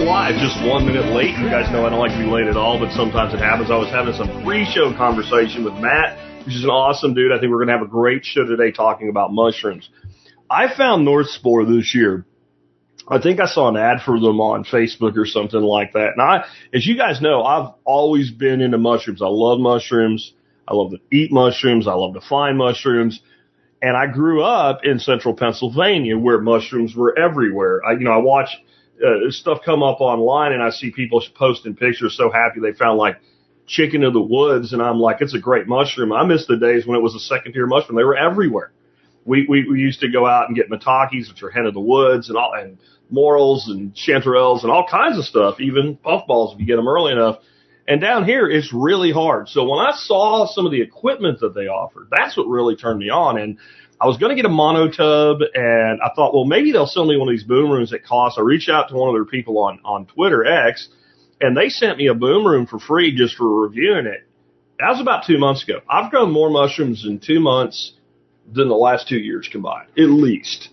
live just 1 minute late. You guys know I don't like to be late at all, but sometimes it happens. I was having some pre-show conversation with Matt, which is an awesome dude. I think we're going to have a great show today talking about mushrooms. I found North Spore this year. I think I saw an ad for them on Facebook or something like that. And as you guys know, I've always been into mushrooms. I love mushrooms. I love to eat mushrooms. I love to find mushrooms. And I grew up in central Pennsylvania where mushrooms were everywhere. I watch stuff come up online and I see people posting pictures so happy they found like chicken of the woods. And I'm like, it's a great mushroom. I miss the days when it was a second tier mushroom. They were everywhere. We used to go out and get maitakes, which are hen of the woods, and morels and chanterelles and all kinds of stuff, even puffballs if you get them early enough. And down here, it's really hard. So when I saw some of the equipment that they offered, that's what really turned me on. And I was going to get a monotub, and I thought, well, maybe they'll sell me one of these boom rooms at cost. I reached out to one of their people on Twitter, X, and they sent me a boom room for free just for reviewing it. That was about 2 months ago. I've grown more mushrooms in 2 months than the last 2 years combined, at least.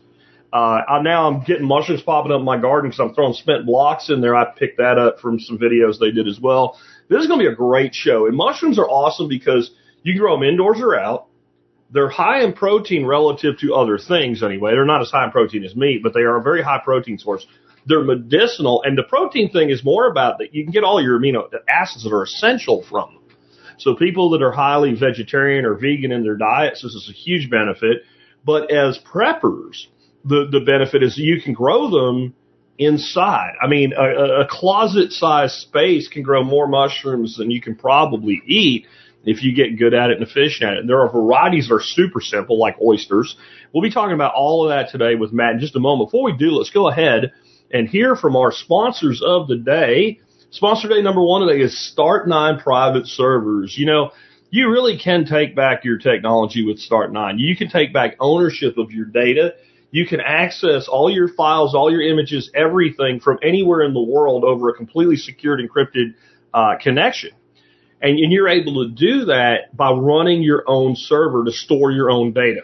I'm getting mushrooms popping up in my garden because I'm throwing spent blocks in there. I picked that up from some videos they did as well. This is going to be a great show. And mushrooms are awesome because you can grow them indoors or out. They're high in protein relative to other things anyway. They're not as high in protein as meat, but they are a very high protein source. They're medicinal, and the protein thing is more about that you can get all your amino acids that are essential from them. So people that are highly vegetarian or vegan in their diets, this is a huge benefit. But as preppers, the benefit is you can grow them inside. I mean, a closet-sized space can grow more mushrooms than you can probably eat if you get good at it and efficient at it. And there are varieties that are super simple, like oysters. We'll be talking about all of that today with Matt in just a moment. Before we do, let's go ahead and hear from our sponsors of the day. Sponsor day number one today is Start9 Private Servers. You know, you really can take back your technology with Start9. You can take back ownership of your data. You can access all your files, all your images, everything from anywhere in the world over a completely secured, encrypted connection. And you're able to do that by running your own server to store your own data.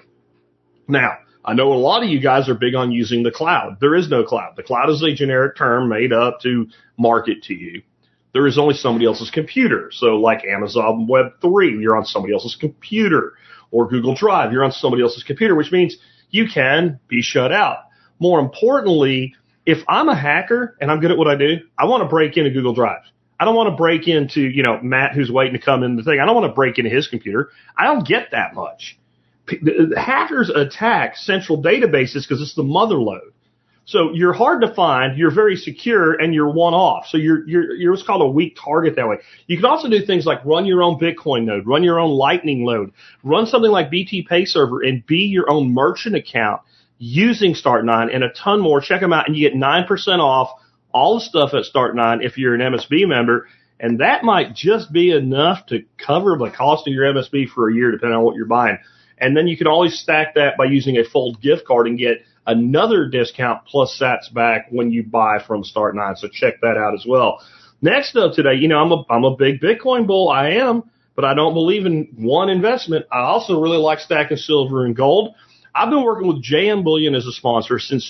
Now, I know a lot of you guys are big on using the cloud. There is no cloud. The cloud is a generic term made up to market to you. There is only somebody else's computer. So like Amazon Web3, you're on somebody else's computer. Or Google Drive, you're on somebody else's computer, which means you can be shut out. More importantly, if I'm a hacker and I'm good at what I do, I want to break into Google Drive. I don't want to break into, Matt who's waiting to come in the thing. I don't want to break into his computer. I don't get that much. The hackers attack central databases because it's the mother load. So you're hard to find, you're very secure, and you're one-off. So you're what's called a weak target that way. You can also do things like run your own Bitcoin node, run your own Lightning node, run something like BT Pay Server, and be your own merchant account using Start9 and a ton more. Check them out, and you get 9% off all the stuff at Start9 if you're an MSB member. And that might just be enough to cover the cost of your MSB for a year, depending on what you're buying. And then you can always stack that by using a Fold gift card and get another discount plus sats back when you buy from Start9. So check that out as well. Next up today, I'm a big Bitcoin bull. I am, but I don't believe in one investment. I also really like stacking silver and gold. I've been working with JM Bullion as a sponsor since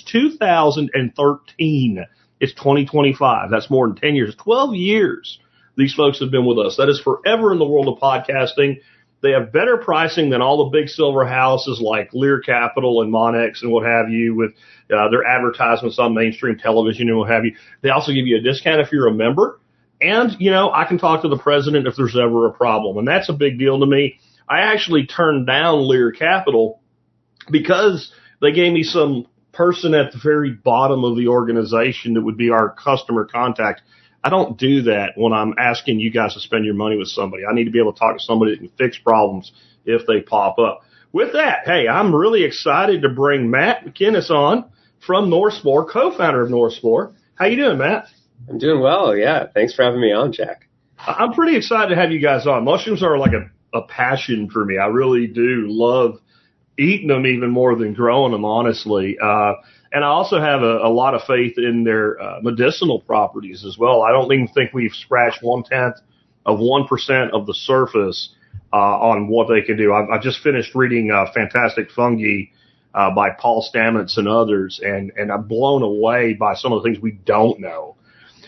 2013. It's 2025. That's more than 10 years. 12 years these folks have been with us. That is forever in the world of podcasting. They have better pricing than all the big silver houses like Lear Capital and Monex and what have you with their advertisements on mainstream television and what have you. They also give you a discount if you're a member. And, I can talk to the president if there's ever a problem. And that's a big deal to me. I actually turned down Lear Capital because they gave me some person at the very bottom of the organization that would be our customer contact. I don't do that when I'm asking you guys to spend your money with somebody. I need to be able to talk to somebody that can fix problems if they pop up. With that, hey, I'm really excited to bring Matt McInnes on from North Spore, co-founder of North Spore. How you doing, Matt? I'm doing well, yeah. Thanks for having me on, Jack. I'm pretty excited to have you guys on. Mushrooms are like a passion for me. I really do love eating them even more than growing them, honestly. And I also have a lot of faith in their medicinal properties as well. I don't even think we've scratched 1/10 of 1% of the surface on what they can do. I've just finished reading Fantastic Fungi by Paul Stamets and others, and I'm blown away by some of the things we don't know.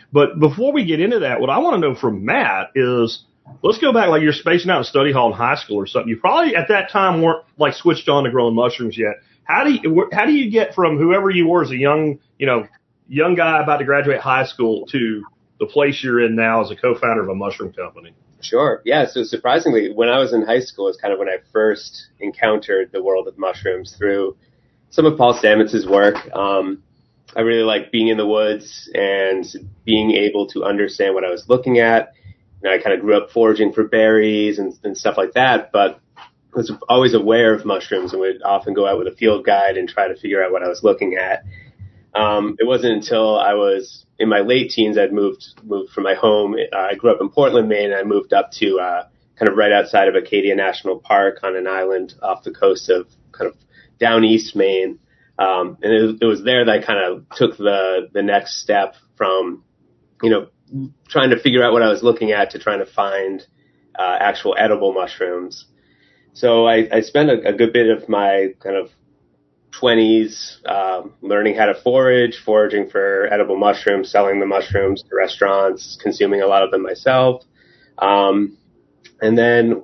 But before we get into that, what I want to know from Matt is, let's go back, like you're spacing out in study hall in high school or something. You probably at that time weren't like switched on to growing mushrooms yet. How do you get from whoever you were as a young guy about to graduate high school to the place you're in now as a co-founder of a mushroom company? Sure. Yeah. So surprisingly, when I was in high school is kind of when I first encountered the world of mushrooms through some of Paul Stamets's work. I really liked being in the woods and being able to understand what I was looking at. I kind of grew up foraging for berries and stuff like that, but I was always aware of mushrooms and would often go out with a field guide and try to figure out what I was looking at. It wasn't until I was in my late teens I'd moved from my home. I grew up in Portland, Maine, and I moved up to kind of right outside of Acadia National Park on an island off the coast of kind of down east Maine. And it was there that I kind of took the next step from, trying to figure out what I was looking at to trying to find actual edible mushrooms. So I spent a good bit of my kind of 20s learning how to foraging for edible mushrooms, selling the mushrooms to restaurants, consuming a lot of them myself. And then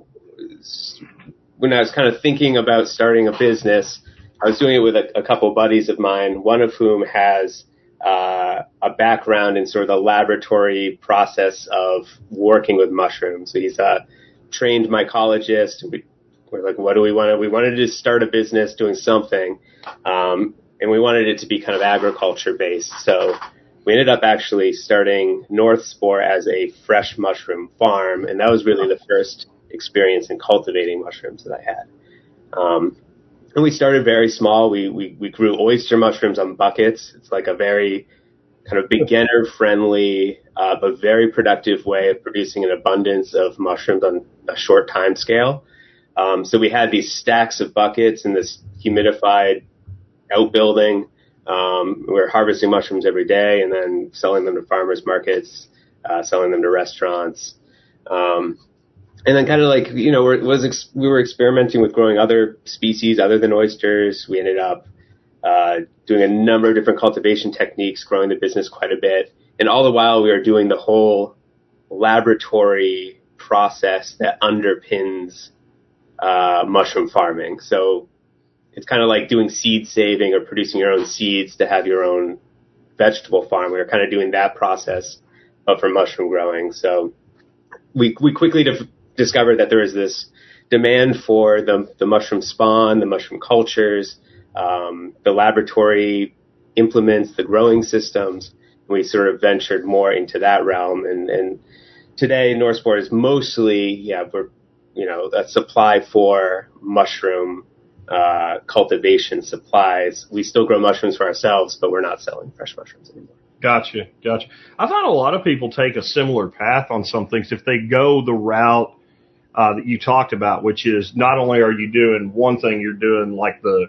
when I was kind of thinking about starting a business, I was doing it with a couple buddies of mine, one of whom has a background in sort of the laboratory process of working with mushrooms. So he's a trained mycologist. We're like, what do we want? We wanted to start a business doing something, and we wanted it to be kind of agriculture based. So we ended up actually starting North Spore as a fresh mushroom farm, and that was really the first experience in cultivating mushrooms that I had. And we started very small. We grew oyster mushrooms on buckets. It's like a very kind of beginner-friendly, but very productive way of producing an abundance of mushrooms on a short time scale. So we had these stacks of buckets in this humidified outbuilding. We were harvesting mushrooms every day and then selling them to farmers markets, selling them to restaurants. And then kind of like, we were experimenting with growing other species other than oysters. We ended up doing a number of different cultivation techniques, growing the business quite a bit. And all the while we were doing the whole laboratory process that underpins mushroom farming. So it's kind of like doing seed saving or producing your own seeds to have your own vegetable farm. We were kind of doing that process, but for mushroom growing. So we quickly discovered that there is this demand for the mushroom spawn, the mushroom cultures, the laboratory implements, the growing systems. We sort of ventured more into that realm. And today, North Spore is mostly, we're, a supply for mushroom cultivation supplies. We still grow mushrooms for ourselves, but we're not selling fresh mushrooms anymore. Gotcha. I find a lot of people take a similar path on some things if they go the route that you talked about, which is not only are you doing one thing, you're doing the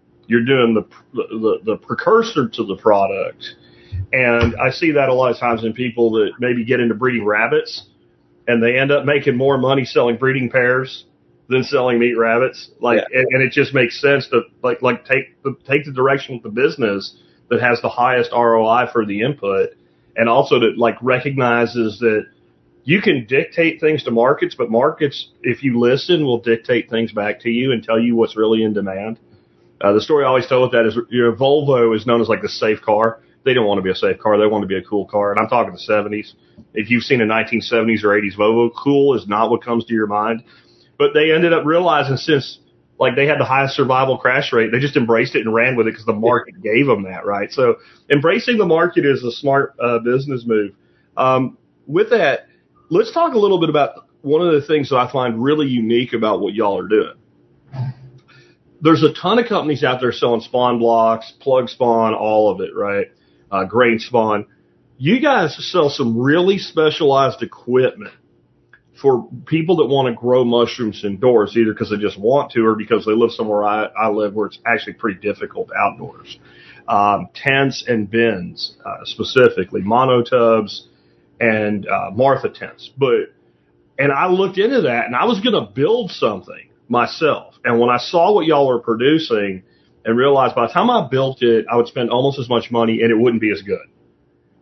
precursor to the product. And I see that a lot of times in people that maybe get into breeding rabbits and they end up making more money selling breeding pairs than selling meat rabbits. And it just makes sense to take the direction with the business that has the highest ROI for the input, and also that recognizes that you can dictate things to markets, but markets, if you listen, will dictate things back to you and tell you what's really in demand. The story I always tell with that is Volvo is known as like the safe car. They don't want to be a safe car. They want to be a cool car. And I'm talking the 70s. If you've seen a 1970s or 80s Volvo, cool is not what comes to your mind. But they ended up realizing since they had the highest survival crash rate, they just embraced it and ran with it because the market gave them that, right? So embracing the market is a smart business move. With that, let's talk a little bit about one of the things that I find really unique about what y'all are doing. There's a ton of companies out there selling spawn blocks, plug spawn, all of it, right? Grain spawn. You guys sell some really specialized equipment for people that want to grow mushrooms indoors, either because they just want to or because they live somewhere I live where it's actually pretty difficult outdoors. Tents and bins, specifically, monotubs and Martha tents. And I looked into that, and I was going to build something myself. And when I saw what y'all were producing and realized by the time I built it, I would spend almost as much money and it wouldn't be as good.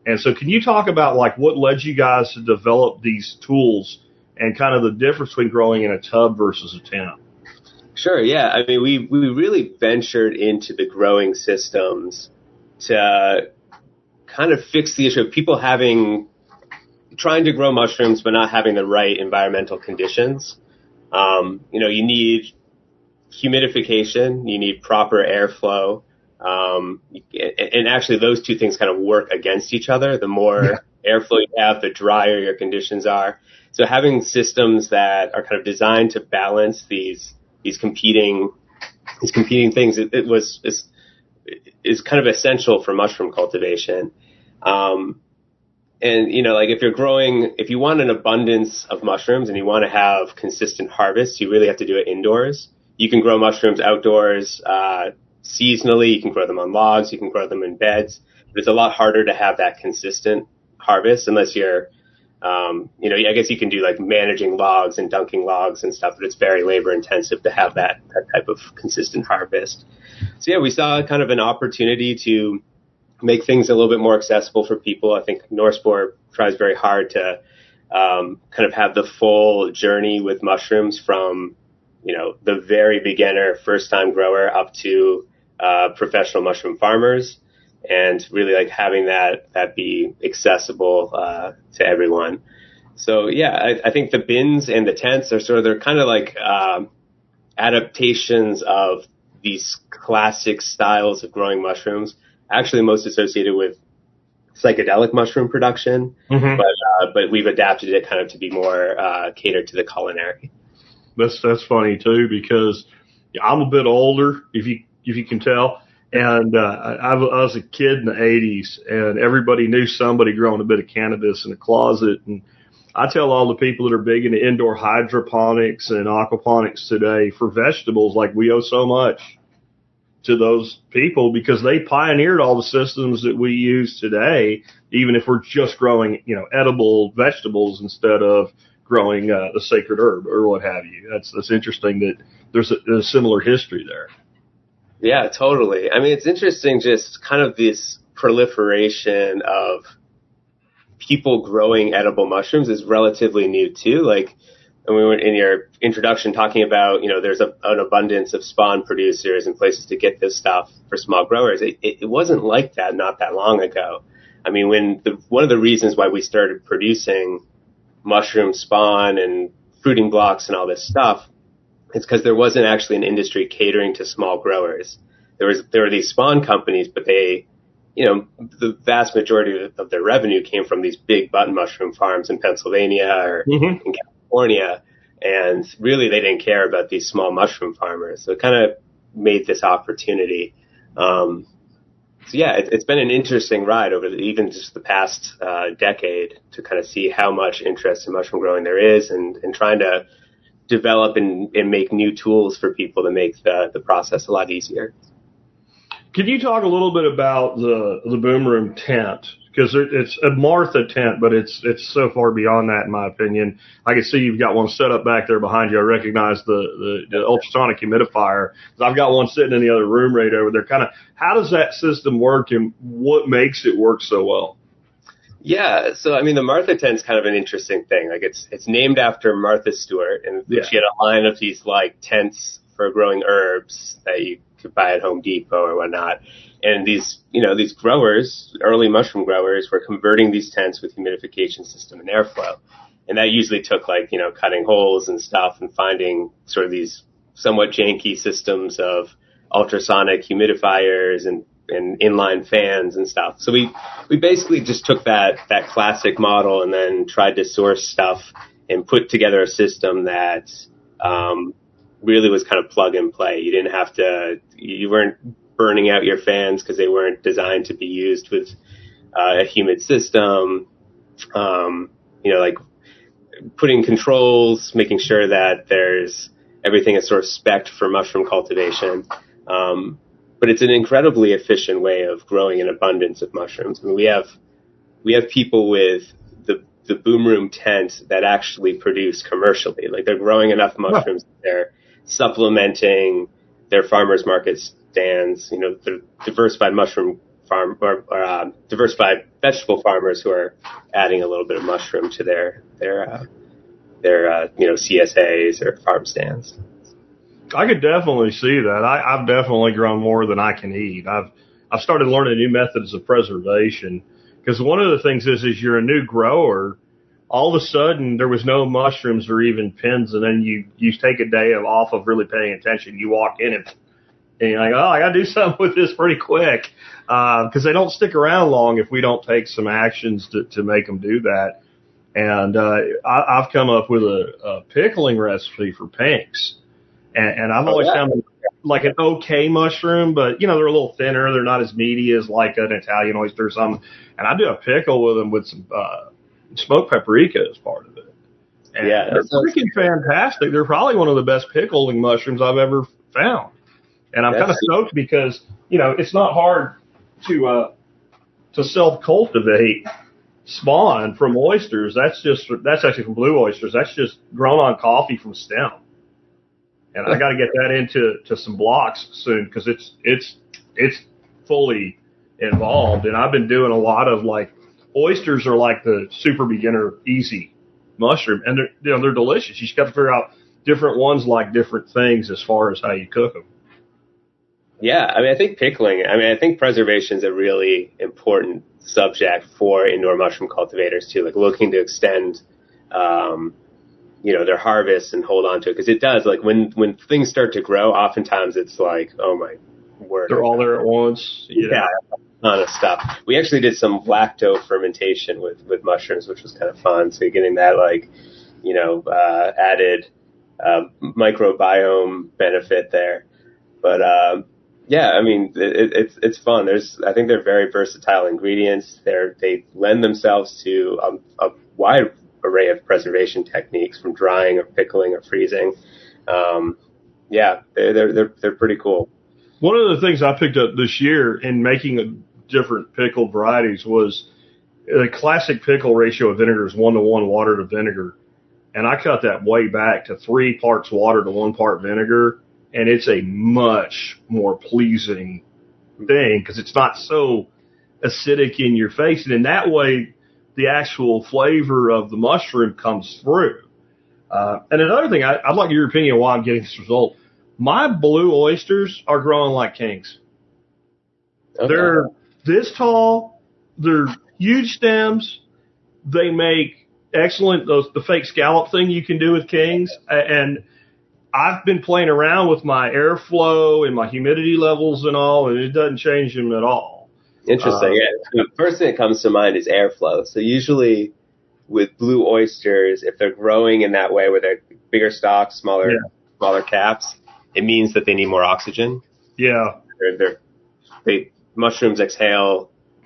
And so can you talk about like what led you guys to develop these tools and kind of the difference between growing in a tub versus a tent? Sure. Yeah. I mean, we really ventured into the growing systems to kind of fix the issue of people trying to grow mushrooms, but not having the right environmental conditions. You need humidification, you need proper airflow. And actually those two things kind of work against each other. The more airflow you have, the drier your conditions are. So having systems that are kind of designed to balance these competing things, is kind of essential for mushroom cultivation. If you want an abundance of mushrooms and you want to have consistent harvests, you really have to do it indoors. You can grow mushrooms outdoors, seasonally. You can grow them on logs. You can grow them in beds, but it's a lot harder to have that consistent harvest unless you're, I guess you can do like managing logs and dunking logs and stuff, but it's very labor intensive to have that type of consistent harvest. So yeah, we saw kind of an opportunity to make things a little bit more accessible for people. I think Northsport tries very hard to kind of have the full journey with mushrooms from, the very beginner first time grower up to professional mushroom farmers, and really like having that be accessible to everyone. So yeah, I think the bins and the tents they're kind of like adaptations of these classic styles of growing mushrooms, actually most associated with psychedelic mushroom production, but we've adapted it kind of to be more catered to the culinary. That's funny too, because I'm a bit older, if you can tell, and I was a kid in the 80s, and everybody knew somebody growing a bit of cannabis in a closet. And I tell all the people that are big into indoor hydroponics and aquaponics today for vegetables, like we owe so much to those people because they pioneered all the systems that we use today, even if we're just growing, edible vegetables instead of growing the sacred herb or what have you. That's interesting that there's a similar history there. Yeah, totally. I mean, it's interesting just kind of this proliferation of people growing edible mushrooms is relatively new too. Like, and we were in your introduction talking about, there's an abundance of spawn producers and places to get this stuff for small growers. It wasn't like that not that long ago. I mean, one of the reasons why we started producing mushroom spawn and fruiting blocks and all this stuff, it's because there wasn't actually an industry catering to small growers. There were these spawn companies, but they, the vast majority of their revenue came from these big button mushroom farms in Pennsylvania or in California. And really they didn't care about these small mushroom farmers. So it kind of made this opportunity. So yeah, it's been an interesting ride over even just the past decade to kind of see how much interest in mushroom growing there is, and trying to develop and make new tools for people to make the process a lot easier. Can you talk a little bit about the Boom Room tent? Because it's a Martha tent, but it's so far beyond that, in my opinion. I can see you've got one set up back there behind you. I recognize the ultrasonic humidifier. I've got one sitting in the other room right over there. Kind of, how does that system work, and what makes it work so well? Yeah, so I mean, the Martha tent's kind of an interesting thing. Like, it's named after Martha Stewart, and she had a line of these like tents for growing herbs that you could buy at Home Depot or whatnot. And these growers, early mushroom growers, were converting these tents with humidification system and airflow. And that usually took cutting holes and stuff and finding sort of these somewhat janky systems of ultrasonic humidifiers and inline fans and stuff. So we basically just took that classic model and then tried to source stuff and put together a system that really was kind of plug and play. You weren't burning out your fans because they weren't designed to be used with a humid system. Like putting controls, making sure that everything is sort of spec'd for mushroom cultivation. But it's an incredibly efficient way of growing an abundance of mushrooms. I mean, we have people with the Boom Room tent that actually produce commercially. Like, they're growing enough mushrooms that they're supplementing their farmers market stands. The diversified mushroom diversified vegetable farmers who are adding a little bit of mushroom to their CSAs or farm stands. I could definitely see that. I've definitely grown more than I can eat. I've started learning new methods of preservation, because one of the things is you're a new grower. All of a sudden there was no mushrooms or even pins, and then you take a day off of really paying attention. You walk in and you're like, oh, I got to do something with this pretty quick, because they don't stick around long if we don't take some actions to make them do that. And I've come up with a pickling recipe for pinks, and I've always found them like an okay mushroom, but they're a little thinner. They're not as meaty as like an Italian oyster or something. And I do a pickle with them with some smoked paprika as part of it. And they're freaking fantastic. They're probably one of the best pickling mushrooms I've ever found. And I'm kind of stoked because, it's not hard to self-cultivate spawn from oysters. That's actually from blue oysters. That's just grown on coffee from stem. And I got to get that into some blocks soon, because it's fully involved. And I've been doing a lot of oysters are like the super beginner easy mushroom, and they're delicious. You just got to figure out different ones like different things as far as how you cook them. Yeah, I think pickling. I think preservation is a really important subject for indoor mushroom cultivators too, looking to extend, their harvest and hold on to it, because it does. When things start to grow, oftentimes it's like, oh my word, they're all there at once. Yeah, a ton of stuff. We actually did some lacto fermentation with mushrooms, which was kind of fun. So you're getting that added microbiome benefit there, but. It's fun. I think they're very versatile ingredients. They lend themselves to a wide array of preservation techniques, from drying or pickling or freezing. They're pretty cool. One of the things I picked up this year in making different pickled varieties was the classic pickle ratio of vinegar is 1-to-1 water to vinegar. And I cut that way back to 3 parts water to 1 part vinegar. And it's a much more pleasing thing, because it's not so acidic in your face. And in that way, the actual flavor of the mushroom comes through. And another thing, I'd like your opinion on why I'm getting this result. My blue oysters are growing like kings. Okay. They're this tall. They're huge stems. They make excellent, the fake scallop thing you can do with kings. And I've been playing around with my airflow and my humidity levels and all, and it doesn't change them at all. Interesting. The first thing that comes to mind is airflow. So usually with blue oysters, if they're growing in that way, where they're bigger stalks, smaller caps, it means that they need more oxygen. Yeah. Mushrooms exhale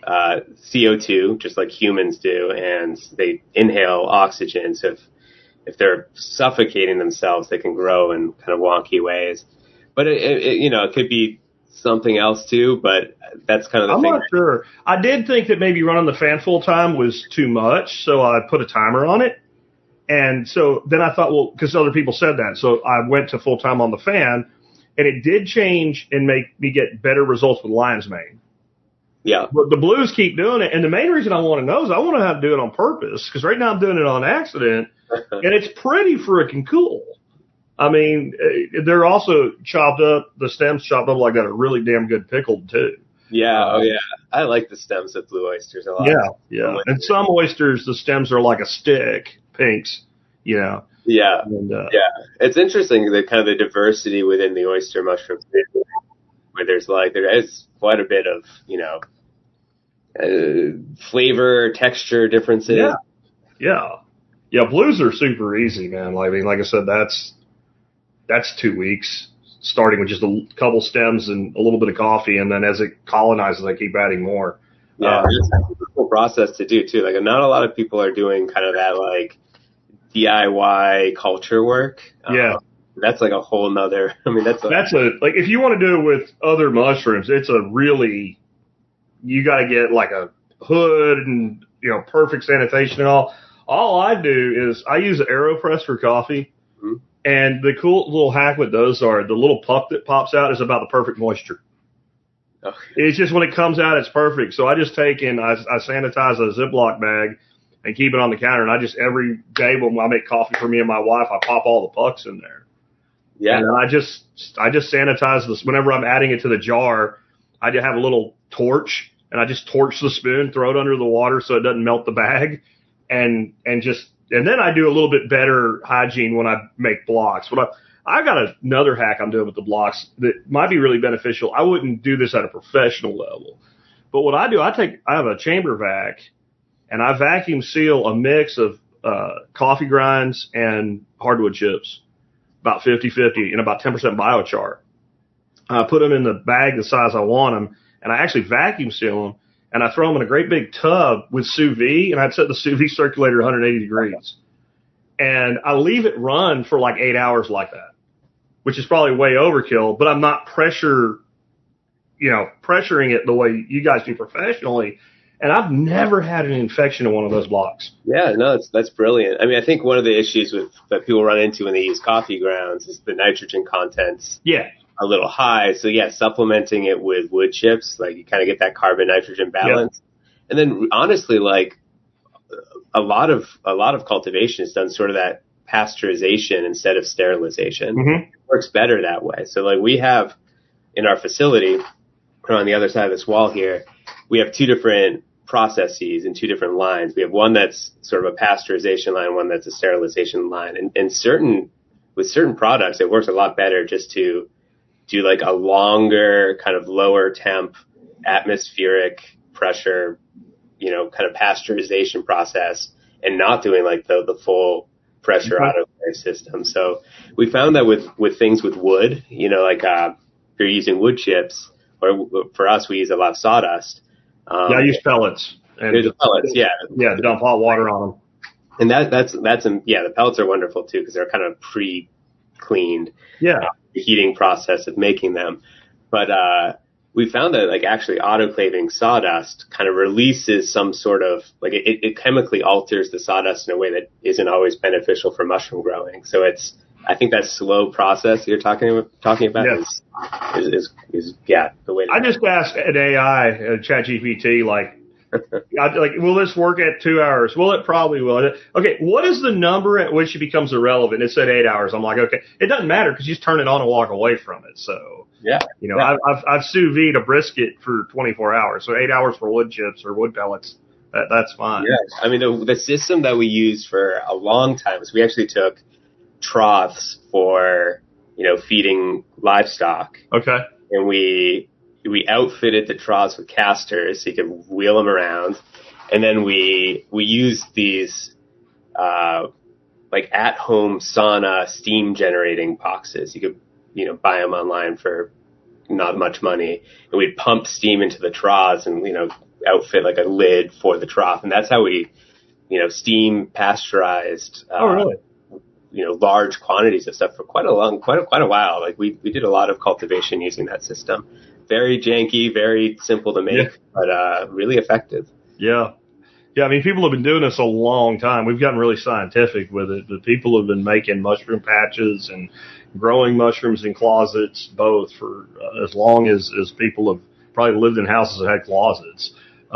CO2 just like humans do, and they inhale oxygen. So if they're suffocating themselves, they can grow in kind of wonky ways. But it could be something else too, but that's kind of the thing. I'm not sure. I did think that maybe running the fan full time was too much, so I put a timer on it. And so then I thought, well, because other people said that, so I went to full time on the fan, and it did change and make me get better results with lion's mane. Yeah. But the blues keep doing it, and the main reason I want to know is I want to have to do it on purpose, because right now I'm doing it on accident. And it's pretty freaking cool. I mean, they're also chopped up, the stems chopped up like that are really damn good pickled too. Yeah, I like the stems of blue oysters a lot. Yeah. And some oysters, the stems are like a stick, pinks, Yeah. And, It's interesting, the kind of the diversity within the oyster mushroom, where there is quite a bit of, flavor, texture differences. Yeah, blues are super easy, man. Like I said, that's 2 weeks, starting with just a couple stems and a little bit of coffee, and then as it colonizes, I keep adding more. Yeah, it's a cool process to do too. Not a lot of people are doing kind of that DIY culture work. That's a whole nother. If you want to do it with other mushrooms, it's a really, you got to get a hood and perfect sanitation and all. All I do is I use AeroPress for coffee, and the cool little hack with those are the little puck that pops out is about the perfect moisture. Okay. It's just when it comes out, it's perfect. So I just take and I sanitize a Ziploc bag and keep it on the counter. And I just, every day when I make coffee for me and my wife, I pop all the pucks in there. Yeah. And then I just sanitize this. Whenever I'm adding it to the jar, I just have a little torch and I just torch the spoon, throw it under the water so it doesn't melt the bag. And then I do a little bit better hygiene when I make blocks. I got another hack I'm doing with the blocks that might be really beneficial. I wouldn't do this at a professional level, but what I do, I have a chamber vac and I vacuum seal a mix of coffee grinds and hardwood chips, about 50-50 and about 10% biochar. I put them in the bag the size I want them, and I actually vacuum seal them, and I throw them in a great big tub with sous vide, and I'd set the sous vide circulator 180 degrees. And I leave it run for like 8 hours like that, which is probably way overkill, but I'm not pressuring it the way you guys do professionally. And I've never had an infection in one of those blocks. Yeah, no, that's brilliant. I mean, I think one of the issues that people run into when they use coffee grounds is the nitrogen contents. Yeah. A little high. So yeah, supplementing it with wood chips, like you kind of get that carbon nitrogen balance. Yep. And then honestly, like a lot of cultivation is done sort of that pasteurization instead of sterilization. Mm-hmm. It works better that way. So like we have in our facility on the other side of this wall here, we have two different processes and two different lines. We have one that's sort of a pasteurization line, one that's a sterilization line. And with certain products, it works a lot better just to do like a longer kind of lower temp atmospheric pressure, kind of pasteurization process and not doing like the full pressure autoclave system. So we found that with things with wood, like if you're using wood chips, or for us, we use a lot of sawdust. I use pellets. There's pellets, yeah. Yeah, dump hot water on them. And the pellets are wonderful too because they're kind of pre-cleaned. Yeah. The heating process of making them. But we found that like actually autoclaving sawdust kind of releases some sort of like it chemically alters the sawdust in a way that isn't always beneficial for mushroom growing. So I think that slow process you're talking about yes. is the way. I just asked an AI, ChatGPT, will this work at 2 hours? Well, it probably will. Okay, what is the number at which it becomes irrelevant? It said 8 hours. I'm like, okay, it doesn't matter because you just turn it on and walk away from it. So yeah, I've sous vide a brisket for 24 hours, so 8 hours for wood chips or wood pellets. That's fine. Yeah, I mean the system that we used for a long time is we actually took troughs for feeding livestock. Okay. And we outfitted the troughs with casters so you could wheel them around, and then we used these like at home sauna steam generating boxes. You could buy them online for not much money, and we'd pump steam into the troughs and outfit like a lid for the trough, and that's how we steam pasteurized. Oh, really? Large quantities of stuff for quite a while. Like we did a lot of cultivation using that system. Very janky, very simple to make, but really effective. Yeah. Yeah, I mean, people have been doing this a long time. We've gotten really scientific with it, but people have been making mushroom patches and growing mushrooms in closets, both for as long as people have probably lived in houses that had closets.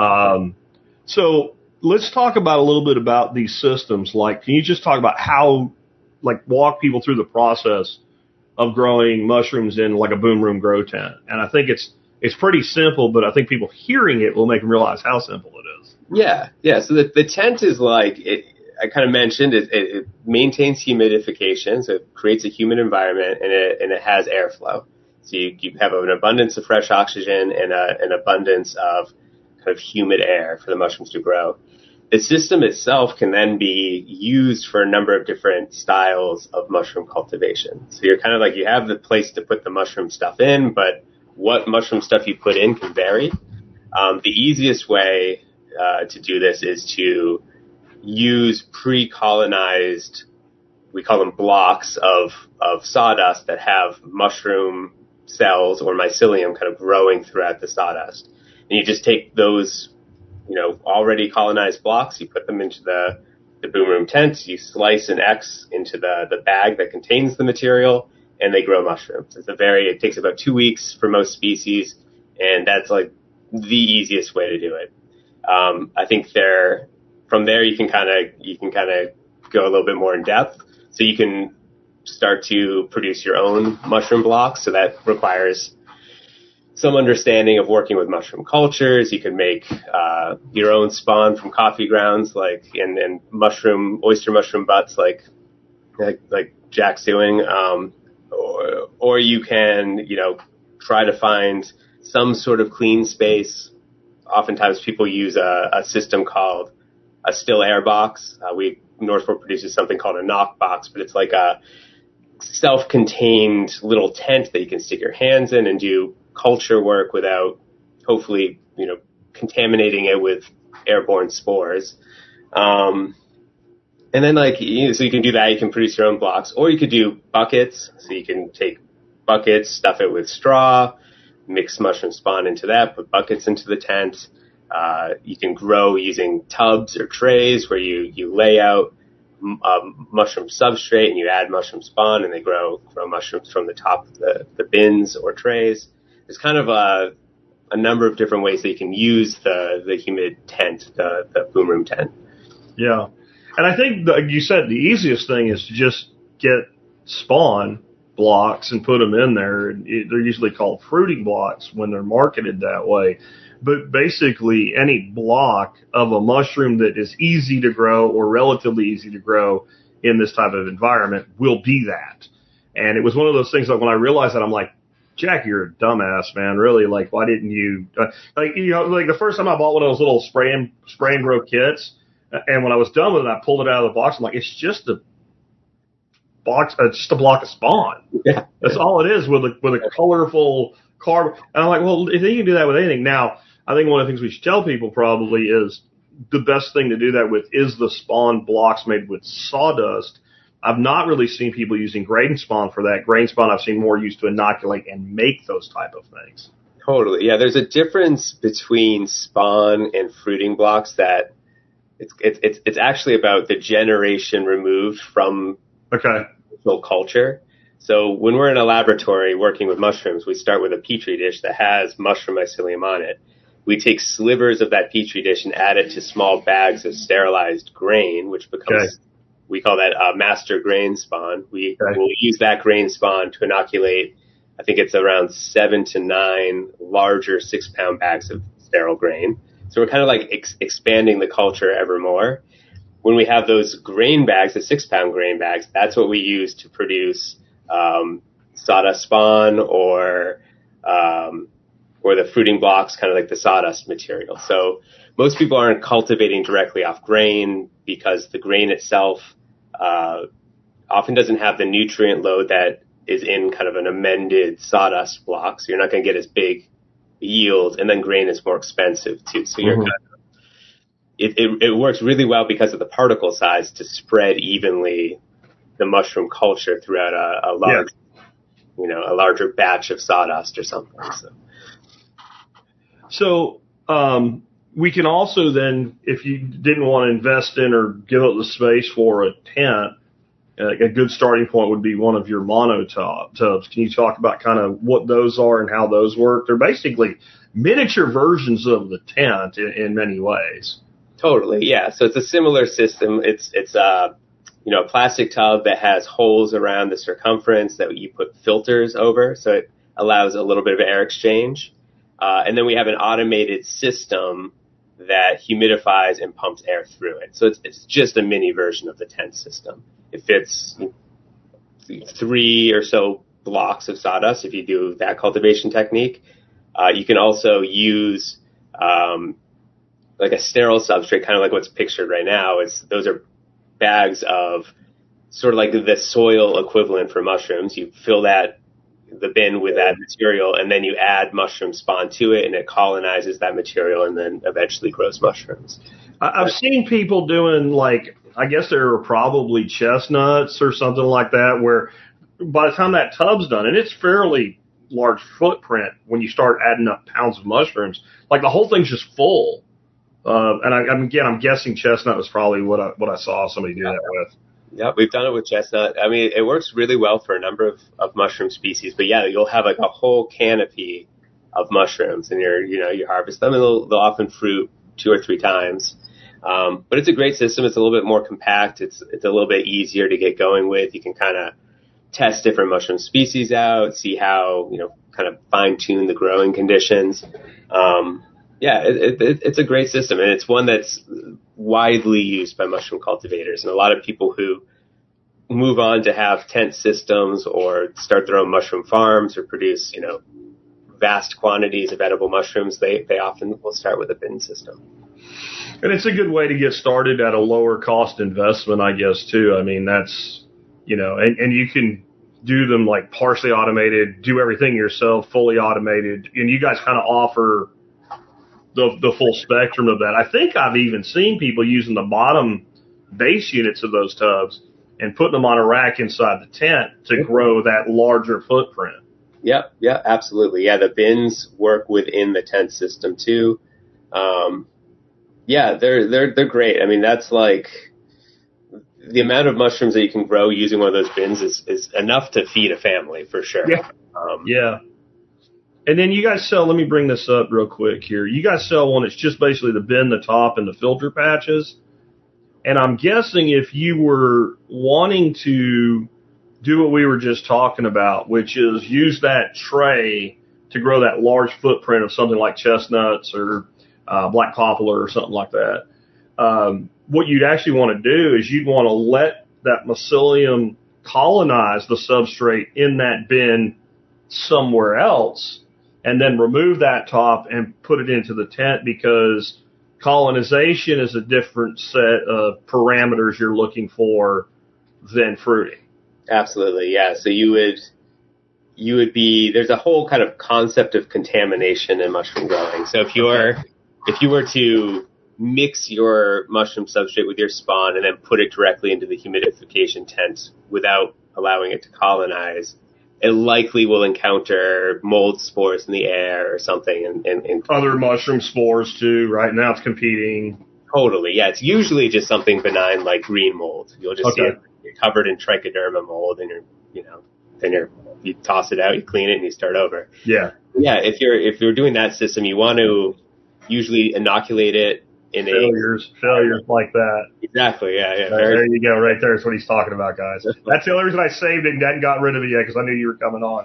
So let's talk about a little bit about these systems. Like, can you just talk about how, walk people through the process of growing mushrooms in like a boom room grow tent? And I think it's pretty simple, but I think people hearing it will make them realize how simple it is. Yeah. So the tent is I kind of mentioned it maintains humidification, so it creates a humid environment, and it has airflow. So you have an abundance of fresh oxygen and an abundance of kind of humid air for the mushrooms to grow. The system itself can then be used for a number of different styles of mushroom cultivation. So you're kind of you have the place to put the mushroom stuff in, but what mushroom stuff you put in can vary. The easiest way to do this is to use pre-colonized, we call them blocks of sawdust that have mushroom cells or mycelium kind of growing throughout the sawdust. And you just take those already colonized blocks, you put them into the boom room tent, you slice an X into the bag that contains the material, and they grow mushrooms. It takes about 2 weeks for most species, And that's like the easiest way to do it. I think from there you can kind of go a little bit more in depth. So you can start to produce your own mushroom blocks. So that requires some understanding of working with mushroom cultures. You can make your own spawn from coffee grounds, like and oyster mushroom butts, like Jack's doing. Or you can, try to find some sort of clean space. Oftentimes people use a system called a still air box. Northport produces something called a knock box, but it's like a self-contained little tent that you can stick your hands in and do culture work without hopefully, contaminating it with airborne spores. And then so you can do that. You can produce your own blocks, or you could do buckets. So you can take buckets, stuff it with straw, mix mushroom spawn into that, put buckets into the tent. You can grow using tubs or trays where you lay out mushroom substrate and you add mushroom spawn and they grow mushrooms from the top of the bins or trays. There's kind of a number of different ways that you can use the humid tent, the boom room tent. Yeah. And I think you said the easiest thing is to just get spawn blocks and put them in there. They're usually called fruiting blocks when they're marketed that way. But basically, any block of a mushroom that is easy to grow or relatively easy to grow in this type of environment will be that. And it was one of those things that when I realized that, I'm like, Jack, you're a dumbass, man. Really, why didn't you? The first time I bought one of those little spray and grow kits, and when I was done with it, I pulled it out of the box. I'm like, it's just a box, just a block of spawn. Yeah. That's all it is with a colorful card. And I'm like, well, if you can do that with anything. Now, I think one of the things we should tell people probably is the best thing to do that with is the spawn blocks made with sawdust. I've not really seen people using grain spawn for that. Grain spawn I've seen more used to inoculate and make those type of things. Totally. Yeah, there's a difference between spawn and fruiting blocks that it's actually about the generation removed from culture. So when we're in a laboratory working with mushrooms, we start with a petri dish that has mushroom mycelium on it. We take slivers of that petri dish and add it to small bags of sterilized grain, which becomes, we call that master grain spawn. We will use that grain spawn to inoculate, I think it's around 7 to 9 larger 6-pound bags of sterile grain. So we're kind of expanding the culture ever more. When we have those grain bags, the 6-pound grain bags, that's what we use to produce sawdust spawn or the fruiting blocks, kind of like the sawdust material. So most people aren't cultivating directly off grain because the grain itself often doesn't have the nutrient load that is in kind of an amended sawdust block. So you're not going to get as big yield, and then grain is more expensive too. So you're kind of, it works really well because of the particle size to spread evenly the mushroom culture throughout a large, a larger batch of sawdust or something. So we can also then, if you didn't want to invest in or give up the space for a tent, a good starting point would be one of your mono tubs. Can you talk about kind of what those are and how those work? They're basically miniature versions of the tent in many ways. Totally, yeah. So it's a similar system. It's a plastic tub that has holes around the circumference that you put filters over, so it allows a little bit of air exchange. And then we have an automated system that humidifies and pumps air through it. So it's just a mini version of the tent system. It fits 3 or so blocks of sawdust if you do that cultivation technique. You can also use like a sterile substrate, kind of like what's pictured right now. Those are bags of sort of like the soil equivalent for mushrooms. You fill the bin with that material, and then you add mushroom spawn to it, and it colonizes that material and then eventually grows mushrooms. I've seen people doing I guess there are probably chestnuts or something like that, where by the time that tub's done, and it's fairly large footprint when you start adding up pounds of mushrooms, the whole thing's just full. And I'm guessing chestnut was probably what I saw somebody do that with. Yeah, we've done it with chestnut. I mean, it works really well for a number of mushroom species. But yeah, you'll have a whole canopy of mushrooms, and you harvest them, and they'll often fruit 2 or 3 times. But it's a great system. It's a little bit more compact. It's a little bit easier to get going with. You can kind of test different mushroom species out, see how, kind of fine tune the growing conditions. It's a great system, and it's one that's widely used by mushroom cultivators, and a lot of people who move on to have tent systems or start their own mushroom farms or produce, vast quantities of edible mushrooms, they often will start with a bin system. And it's a good way to get started at a lower cost investment, I guess, too. I mean, that's, and you can do them like partially automated, do everything yourself, fully automated, and you guys kind of offer the full spectrum of that. I think I've even seen people using the bottom base units of those tubs and putting them on a rack inside the tent to grow that larger footprint. Yep. Yeah, absolutely. Yeah. The bins work within the tent system too. They're great. I mean, that's like the amount of mushrooms that you can grow using one of those bins is enough to feed a family for sure. Yeah. And then you guys sell, let me bring this up real quick here. You guys sell one that's just basically the bin, the top, and the filter patches. And I'm guessing if you were wanting to do what we were just talking about, which is use that tray to grow that large footprint of something like chestnuts or black poplar or something like that, what you'd actually want to do is you'd want to let that mycelium colonize the substrate in that bin somewhere else and then remove that top and put it into the tent, because colonization is a different set of parameters you're looking for than fruiting. Absolutely, yeah. So you would be, there's a whole kind of concept of contamination in mushroom growing. So if you were to mix your mushroom substrate with your spawn and then put it directly into the humidification tent without allowing it to colonize, it likely will encounter mold spores in the air or something. And other mushroom spores too, right? Now it's competing. Totally, yeah. It's usually just something benign like green mold. You'll just see it covered in trichoderma mold, and you toss it out, you clean it, and you start over. Yeah. Yeah, if you're doing that system, you want to usually inoculate it in failures like that. Exactly, yeah. There you go, right there is what he's talking about, guys. That's the only reason I saved it and hadn't got rid of it yet, because I knew you were coming on.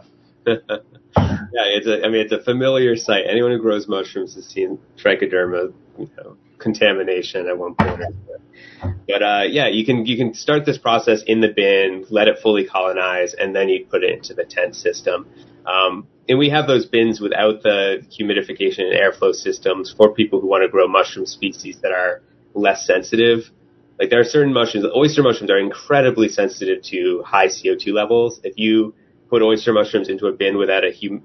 It's a familiar sight. Anyone who grows mushrooms has seen trichoderma, contamination at one point. But you can start this process in the bin, let it fully colonize, and then you put it into the tent system. And we have those bins without the humidification and airflow systems for people who want to grow mushroom species that are less sensitive. Like there are certain mushrooms, oyster mushrooms are incredibly sensitive to high CO2 levels. If you put oyster mushrooms into a bin without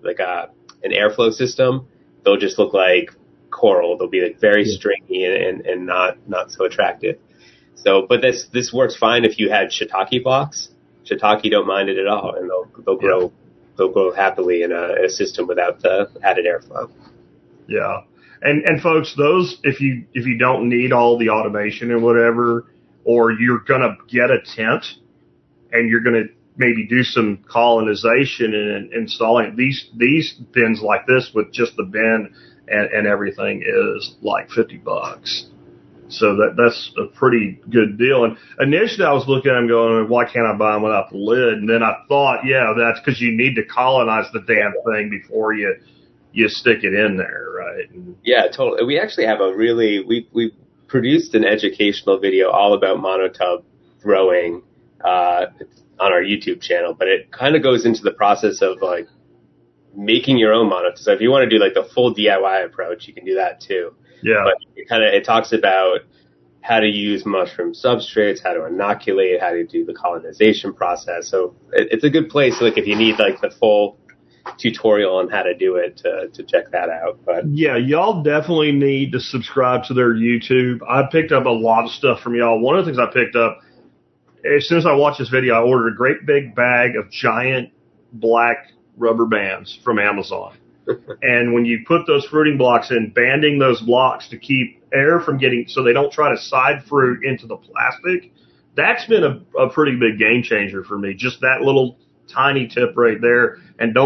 an airflow system, they'll just look like coral. They'll be like very stringy and not so attractive. So, but this works fine if you had shiitake blocks. Shiitake don't mind it at all, and they'll grow. Yeah. They'll grow happily in a system without the added airflow. Yeah, and folks, those if you don't need all the automation and whatever, or you're gonna get a tent and you're gonna maybe do some colonization and installing these bins like this with just the bin and everything is like $50. So that's a pretty good deal. And initially I was looking at them going, why can't I buy them without the lid? And then I thought, that's because you need to colonize the damn thing before you stick it in there, right? Yeah, totally. We actually have we produced an educational video all about monotub growing on our YouTube channel, but it kind of goes into the process of like making your own monotub. So if you want to do like the full DIY approach, you can do that too. Yeah. But it talks about how to use mushroom substrates, how to inoculate, how to do the colonization process. So it's a good place, like if you need like the full tutorial on how to do it, to check that out. But yeah, y'all definitely need to subscribe to their YouTube. I picked up a lot of stuff from y'all. One of the things I picked up, as soon as I watched this video, I ordered a great big bag of giant black rubber bands from Amazon. And when you put those fruiting blocks in, banding those blocks to keep air from getting, so they don't try to side fruit into the plastic, that's been a pretty big game changer for me. Just that little tiny tip right there. And don't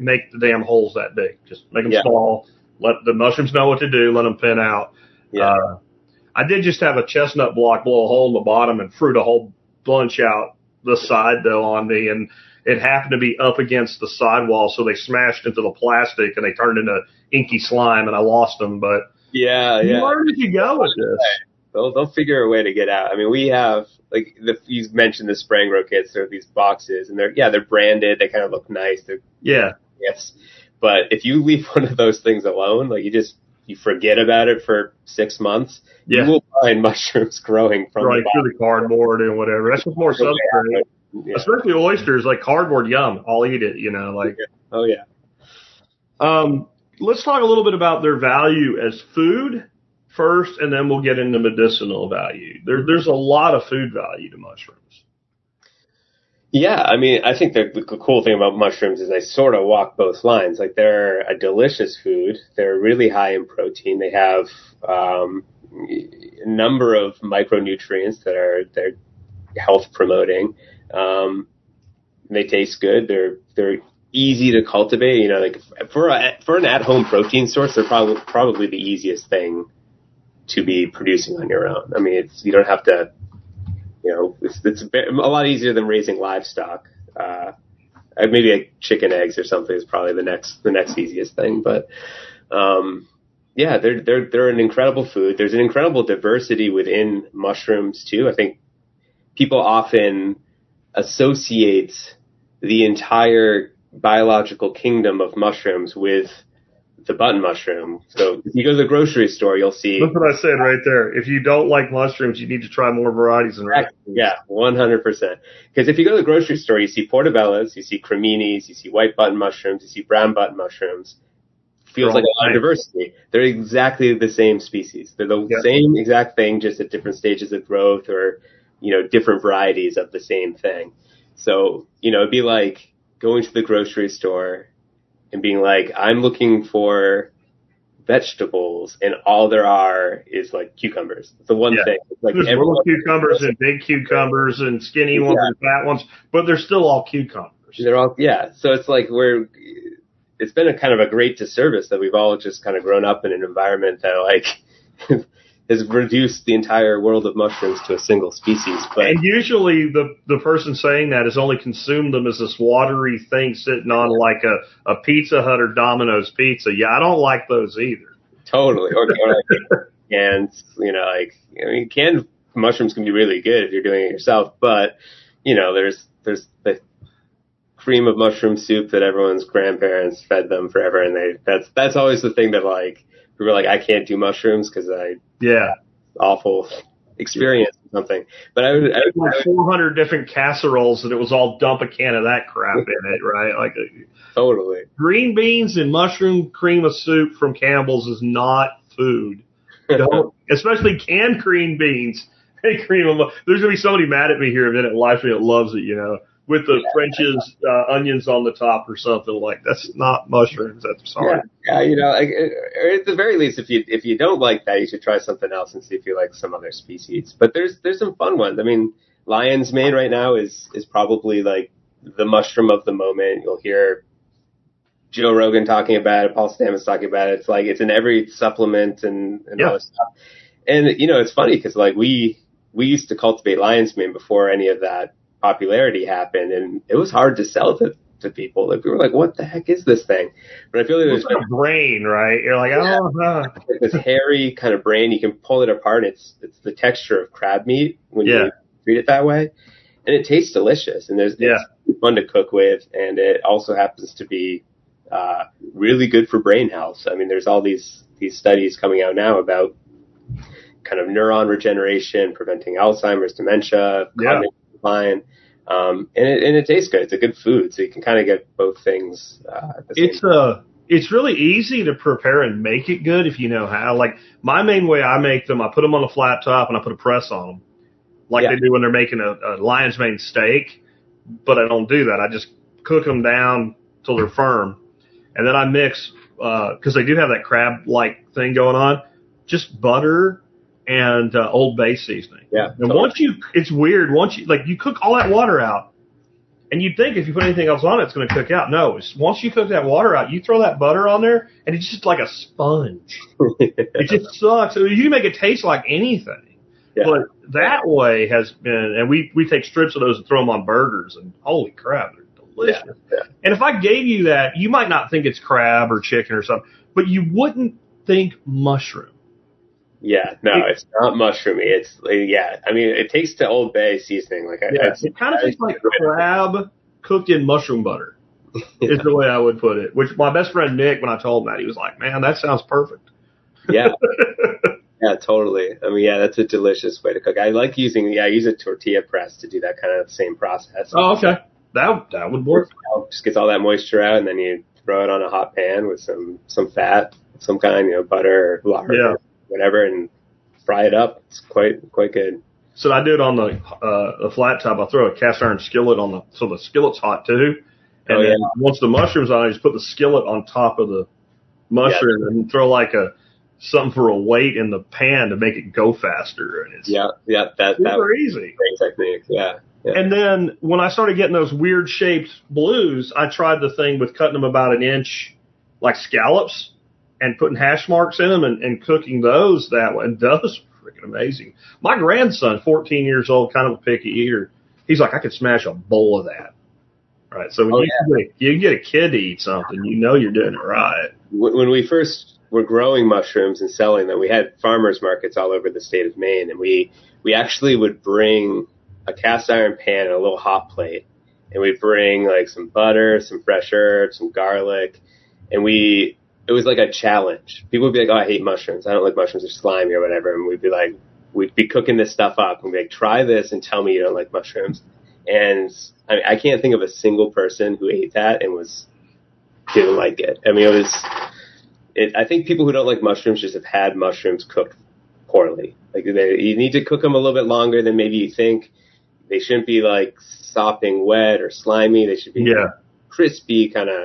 make the damn holes that big. Just make them Yeah. small. Let the mushrooms know what to do. Let them pin out. Yeah. I did just have a chestnut block blow a hole in the bottom and fruit a whole bunch out the side though on me, and it happened to be up against the sidewall, so they smashed into the plastic and they turned into inky slime, and I lost them. But Yeah. where did you go with this? They'll figure a way to get out. I mean, we have like you mentioned the spray and grow kits. They're these boxes, and they're branded. They kind of look nice. Yeah. Yes, but if you leave one of those things alone, like you forget about it for 6 months, Yeah. you will find mushrooms growing from Right through the cardboard and whatever. That's just more substrate. Yeah. Especially oysters, like cardboard, yum. I'll eat it, like. Oh yeah. Let's talk a little bit about their value as food first, and then we'll get into medicinal value. There's a lot of food value to mushrooms. Yeah, I mean, I think the cool thing about mushrooms is they sort of walk both lines. Like they're a delicious food. They're really high in protein. They have a number of micronutrients they're health promoting. They taste good. They're easy to cultivate. Like for an at-home protein source, they're probably the easiest thing to be producing on your own. I mean, you don't have to. It's a lot easier than raising livestock. Maybe like chicken eggs or something is probably the next easiest thing. But yeah, they're an incredible food. There's an incredible diversity within mushrooms too. I think people often associate the entire biological kingdom of mushrooms with the button mushroom. So if you go to the grocery store, you'll see. That's what I said right there. If you don't like mushrooms, you need to try more varieties and recipes. Yeah, 100%. Because if you go to the grocery store, you see portobellas, you see creminis, you see white button mushrooms, you see brown button mushrooms. Feels like a lot of diversity. They're exactly the same species. They're the same exact thing, just at different stages of growth or, different varieties of the same thing. So, it'd be like going to the grocery store and being like, I'm looking for vegetables, and all there are is like cucumbers. It's the one thing. It's like there's little cucumbers and big cucumbers and skinny ones and fat ones, but they're still all cucumbers. They're all, So it's like it's been a kind of a great disservice that we've all just kind of grown up in an environment that like has reduced the entire world of mushrooms to a single species. But and usually the person saying that has only consumed them as this watery thing sitting on like a Pizza Hut or Domino's pizza. Yeah, I don't like those either. Totally. And, canned mushrooms can be really good if you're doing it yourself, but, there's the cream of mushroom soup that everyone's grandparents fed them forever, and that's always the thing that like people are like, I can't do mushrooms because awful experience or something. But I would 400 different casseroles, and it was all dump a can of that crap in it, right? Like totally. Green beans and mushroom cream of soup from Campbell's is not food. Don't, especially canned green beans. Hey, cream of there's gonna be somebody mad at me here in a minute. Live that loves it, with the French's onions on the top or something like that's not mushrooms. That's sorry. Yeah, or at the very least, if you don't like that, you should try something else and see if you like some other species. But there's some fun ones. I mean, lion's mane right now is probably like the mushroom of the moment. You'll hear Joe Rogan talking about it, Paul Stamets talking about it. It's like it's in every supplement and all this stuff. And it's funny because like we used to cultivate lion's mane before any of that popularity happened, and it was hard to sell to people. Like, we were like, what the heck is this thing? But I feel like there's a brain, right? You're like, this hairy kind of brain. You can pull it apart. It's the texture of crab meat when you treat it that way, and it tastes delicious. And it's fun to cook with, and it also happens to be really good for brain health. I mean, there's all these studies coming out now about kind of neuron regeneration, preventing Alzheimer's, dementia, cognitive decline. And it tastes good. It's a good food, so you can kind of get both things. At the same time. It's really easy to prepare and make it good if you know how. Like my main way I make them, I put them on a flat top and I put a press on them, like they do when they're making a lion's mane steak. But I don't do that. I just cook them down till they're firm, and then I mix because they do have that crab-like thing going on. Just butter and Old Bay seasoning. Yeah. And it's weird. Once you cook all that water out, And you'd think if you put anything else on it, it's going to cook out. No, once you cook that water out, you throw that butter on there, and it's just like a sponge. It just sucks. You can make it taste like anything. Yeah. But that way has been, and we take strips of those and throw them on burgers, and holy crap, they're delicious. Yeah. Yeah. And if I gave you that, you might not think it's crab or chicken or something, but you wouldn't think mushroom. Yeah, no, it's not mushroomy. It's I mean, it tastes the Old Bay seasoning. It kind of tastes like crab cooked in mushroom butter. Is the way I would put it. Which my best friend Nick, when I told him that, he was like, "Man, that sounds perfect." Yeah, yeah, totally. I mean, yeah, that's a delicious way to cook. I like I use a tortilla press to do that kind of same process. Oh, okay, that would work. Just gets all that moisture out, and then you throw it on a hot pan with some fat, some kind, butter or lard. Yeah. Whatever, and fry it up. It's quite good. So I do it on the flat top. I throw a cast iron skillet so the skillet's hot too. And then once the mushroom's on, I just put the skillet on top of the mushroom and throw something for a weight in the pan to make it go faster. And it's super easy. Great technique. Yeah. And then when I started getting those weird shaped blues, I tried the thing with cutting them about an inch, like scallops, and putting hash marks in them and cooking those that way. And those are freaking amazing. My grandson, 14 years old, kind of a picky eater, he's like, I could smash a bowl of that. Right. So when you can get a kid to eat something, you're doing it right. When we first were growing mushrooms and selling them, we had farmers markets all over the state of Maine. And we actually would bring a cast iron pan and a little hot plate. And we'd bring some butter, some fresh herbs, some garlic. And it was like a challenge. People would be like, "Oh, I hate mushrooms. I don't like mushrooms. They're slimy or whatever." And we'd be cooking this stuff up. And we'd be like, "Try this and tell me you don't like mushrooms." And I can't think of a single person who ate that and didn't like it. I mean, I think people who don't like mushrooms just have had mushrooms cooked poorly. You need to cook them a little bit longer than maybe you think. They shouldn't be sopping wet or slimy. They should be crispy, kind of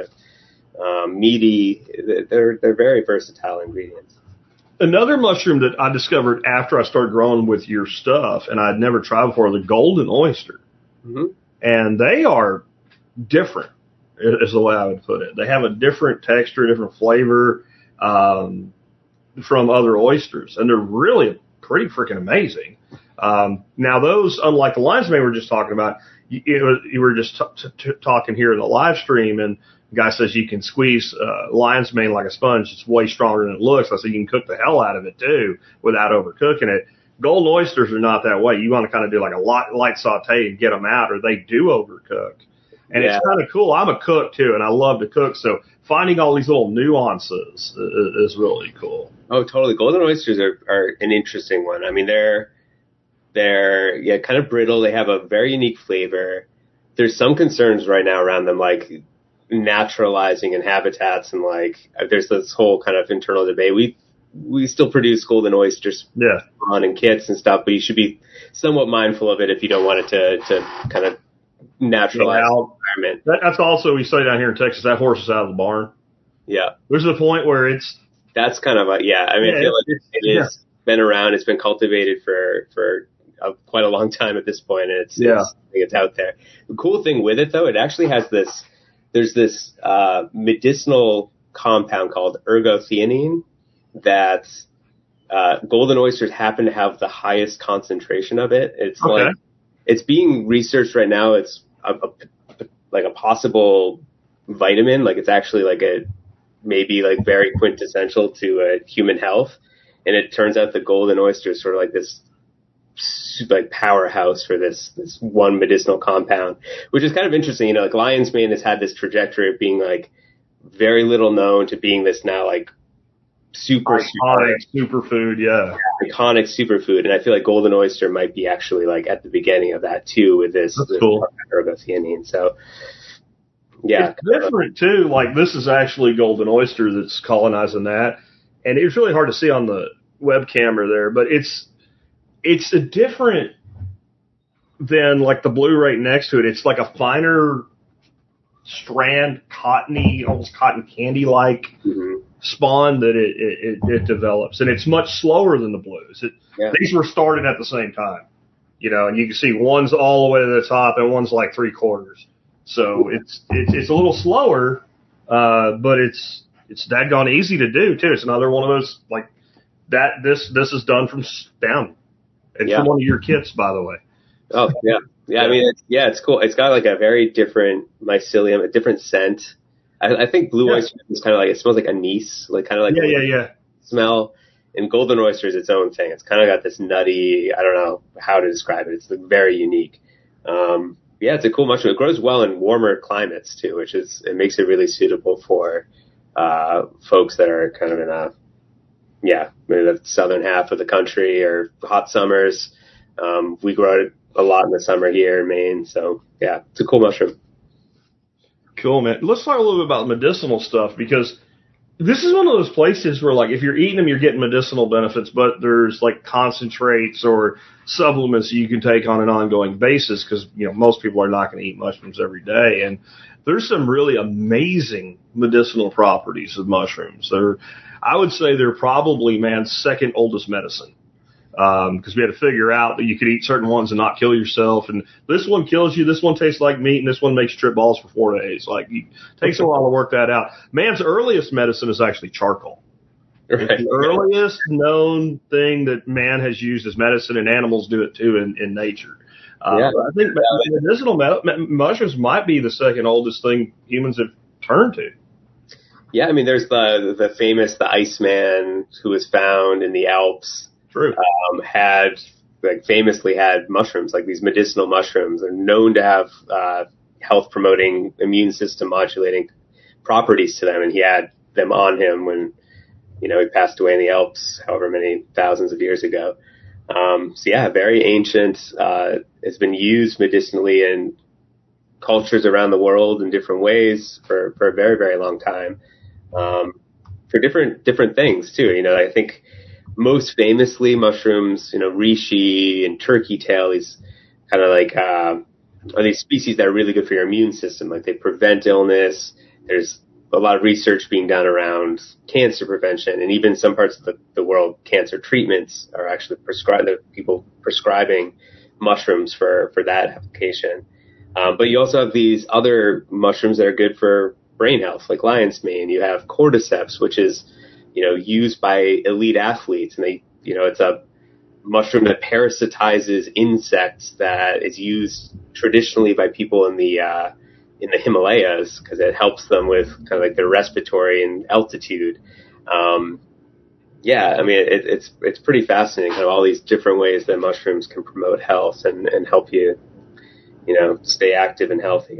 meaty. They're very versatile ingredients. Another mushroom that I discovered after I started growing with your stuff, and I'd never tried before, the golden oyster. Mm-hmm. And they are different, is the way I would put it. They have a different texture, different flavor from other oysters, and they're really pretty freaking amazing. Now those, unlike the lion's mane we were just talking about, you were just talking here in the live stream, and the guy says you can squeeze lion's mane like a sponge. It's way stronger than it looks. I said you can cook the hell out of it too without overcooking it. Golden oysters are not that way. You want to kind of do a light saute and get them out, or they do overcook. And it's kind of cool. I'm a cook too, and I love to cook. So finding all these little nuances is really cool. Oh, totally. Golden oysters are an interesting one. I mean, they're kind of brittle. They have a very unique flavor. There's some concerns right now around them, naturalizing in habitats, and there's this whole kind of internal debate. We still produce golden oysters on in kits and stuff, but you should be somewhat mindful of it if you don't want it to kind of naturalize the environment. That's also, we say down here in Texas, that horse is out of the barn. Yeah. There's a point where that's kind of I feel like it has been around. It's been cultivated for quite a long time at this point, and it's out there. The cool thing with it, though, it actually has there's this medicinal compound called ergothioneine that golden oysters happen to have the highest concentration of it. It's it's being researched right now. It's a possible vitamin. It's actually maybe very quintessential to human health. And it turns out the golden oyster is sort of this powerhouse for this one medicinal compound, which is kind of interesting. Lion's mane has had this trajectory of being very little known to being this now iconic superfood, iconic superfood. And I feel like golden oyster might be actually at the beginning of that too, with this ergothioneine. So it's different too. This is actually golden oyster that's colonizing that, and it's really hard to see on the web camera there, but it's a different than the blue right next to it. It's a finer strand, cottony, almost cotton candy spawn that it develops, and it's much slower than the blues. These were started at the same time, and you can see one's all the way to the top and one's 3/4. So it's a little slower, but it's daggone easy to do too. It's another one of those like that. This is done from down, and from one of your kits, by the way. Oh yeah, yeah. I mean, it's cool. It's got like a very different mycelium, a different scent. I think blue oyster is kind of like, it smells like anise, like kind of like smell. And golden oyster is its own thing. It's kind of got this nutty, I don't know how to describe it. It's like very unique. It's a cool mushroom. It grows well in warmer climates too, it makes it really suitable for folks that are kind of in maybe the southern half of the country or hot summers. We grow it a lot in the summer here in Maine. So yeah, it's a cool mushroom. Cool, man. Let's talk a little bit about medicinal stuff, because this is one of those places where, like, if you're eating them, you're getting medicinal benefits, but there's like concentrates or supplements you can take on an ongoing basis, because, most people are not going to eat mushrooms every day. And there's some really amazing medicinal properties of mushrooms. I would say they're probably man's second oldest medicine. Because we had to figure out that you could eat certain ones and not kill yourself. And this one kills you. This one tastes like meat. And this one makes you trip balls for 4 days. Like, it takes a while to work that out. Man's earliest medicine is actually charcoal. Right. It's the earliest known thing that man has used as medicine, and animals do it too in nature. I think medicinal mushrooms might be the second oldest thing humans have turned to. Yeah, I mean, there's the famous, the Iceman who was found in the Alps. True. Famously had mushrooms, like these medicinal mushrooms. They're known to have health promoting, immune system modulating properties to them, and he had them on him when he passed away in the Alps however many thousands of years ago. Very ancient. It's been used medicinally in cultures around the world in different ways for a very, very long time, for different things too. I think most famously mushrooms, reishi and turkey tail, these kind of like are these species that are really good for your immune system. Like, they prevent illness. There's a lot of research being done around cancer prevention, and even some parts of the world, cancer treatments are actually people prescribing mushrooms for that application. But you also have these other mushrooms that are good for brain health, like lion's mane. You have cordyceps, which is used by elite athletes, and it's a mushroom that parasitizes insects that is used traditionally by people in the Himalayas, because it helps them with kind of like their respiratory and altitude. It's pretty fascinating, kind of all these different ways that mushrooms can promote health and help you, stay active and healthy.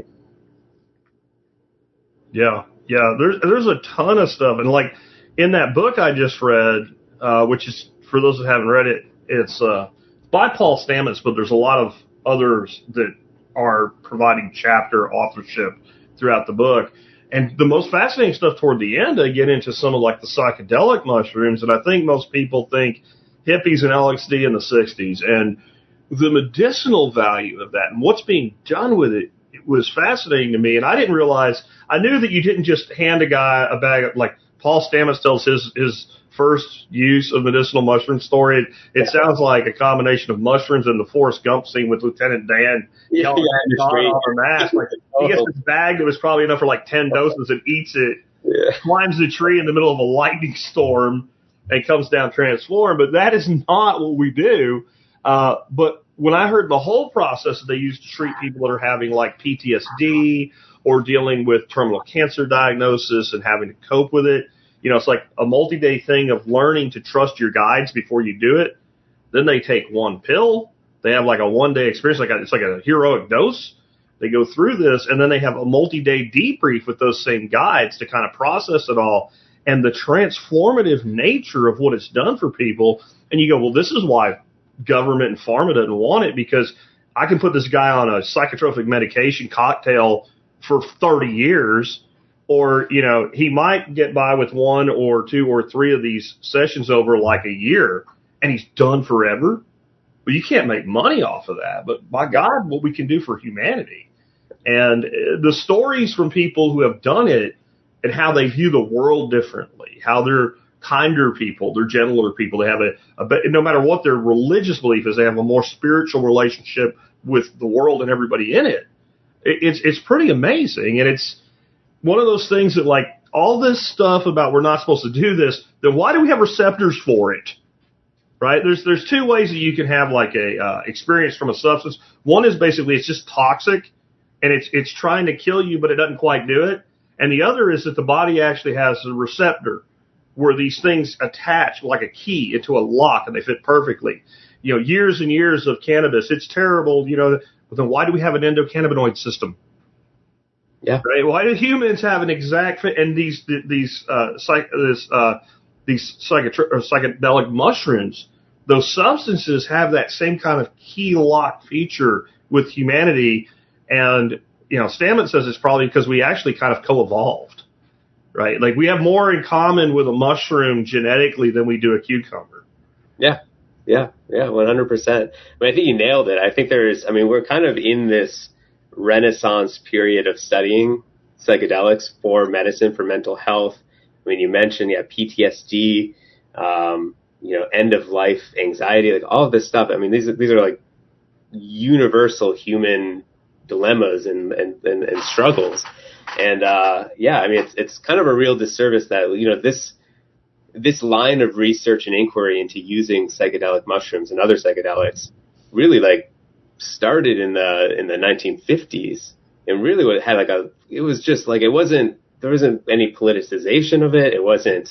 Yeah. There's a ton of stuff, and like, in that book I just read, which is, for those that haven't read it, it's by Paul Stamets, but there's a lot of others that are providing chapter authorship throughout the book. And the most fascinating stuff toward the end, they get into some of like the psychedelic mushrooms, and I think most people think hippies and LSD in the 60s, and the medicinal value of that and what's being done with it was fascinating to me. And I didn't realize, I knew that you didn't just hand a guy a bag of, like, Paul Stamets tells his first use of medicinal mushroom story. It sounds like a combination of mushrooms and the Forrest Gump scene with Lieutenant Dan yelling at John on a mask. Like, he gets this bag that was probably enough for like 10 doses and eats it, climbs the tree in the middle of a lightning storm, and comes down transformed. But that is not what we do. But when I heard the whole process that they use to treat people that are having like PTSD or dealing with terminal cancer diagnosis and having to cope with it, it's like a multi-day thing of learning to trust your guides before you do it. Then they take one pill. They have like a one-day experience. It's like a heroic dose. They go through this, and then they have a multi-day debrief with those same guides to kind of process it all and the transformative nature of what it's done for people. And you go, well, this is why government and pharma doesn't want it, because I can put this guy on a psychotropic medication cocktail for 30 years, or, he might get by with 1 or 2 or 3 of these sessions over like a year, and he's done forever. But you can't make money off of that. But by God, what we can do for humanity. And the stories from people who have done it and how they view the world differently, how they're kinder people, they're gentler people, they have no matter what their religious belief is, they have a more spiritual relationship with the world and everybody in it. It's pretty amazing, and it's one of those things that, like, all this stuff about we're not supposed to do this, then why do we have receptors for it? Right? There's two ways that you can have like a experience from a substance. One is basically it's just toxic, and it's trying to kill you, but it doesn't quite do it. And the other is that the body actually has a receptor where these things attach like a key into a lock, and they fit perfectly. You know, years and years of cannabis, it's terrible. You know, but then why do we have an endocannabinoid system? Yeah. Right. Why do humans have an exact fit? And these psychedelic mushrooms, those substances have that same kind of key lock feature with humanity. And, you know, Stamets says it's probably because we actually kind of co-evolved, right? Like we have more in common with a mushroom genetically than we do a cucumber. Yeah. 100%. I mean, I think you nailed it. I think we're kind of in this renaissance period of studying psychedelics for medicine, for mental health. I mean, you mentioned, PTSD, end of life anxiety, like all of this stuff. I mean, these are like universal human dilemmas and struggles. And, I mean, it's kind of a real disservice that, you know, this line of research and inquiry into using psychedelic mushrooms and other psychedelics really like started in the 1950s, and really what had it was just like, there wasn't any politicization of it. It wasn't,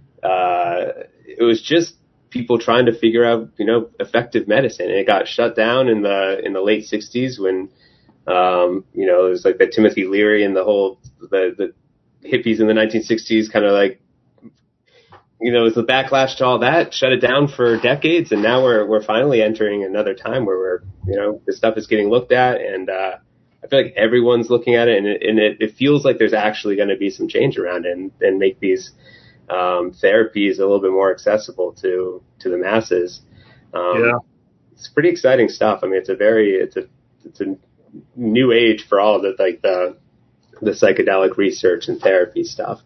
it was just people trying to figure out, you know, effective medicine. And it got shut down in the late 60s when, you know, it was like the Timothy Leary and the whole, the hippies in the 1960s kind of like, you know, it was the backlash to all that, shut it down for decades. And now we're finally entering another time where this stuff is getting looked at. And, I feel like everyone's looking at it, and it feels like there's actually going to be some change around it and make these, therapies a little bit more accessible to the masses. It's pretty exciting stuff. I mean, it's a new age for all of the psychedelic research and therapy stuff.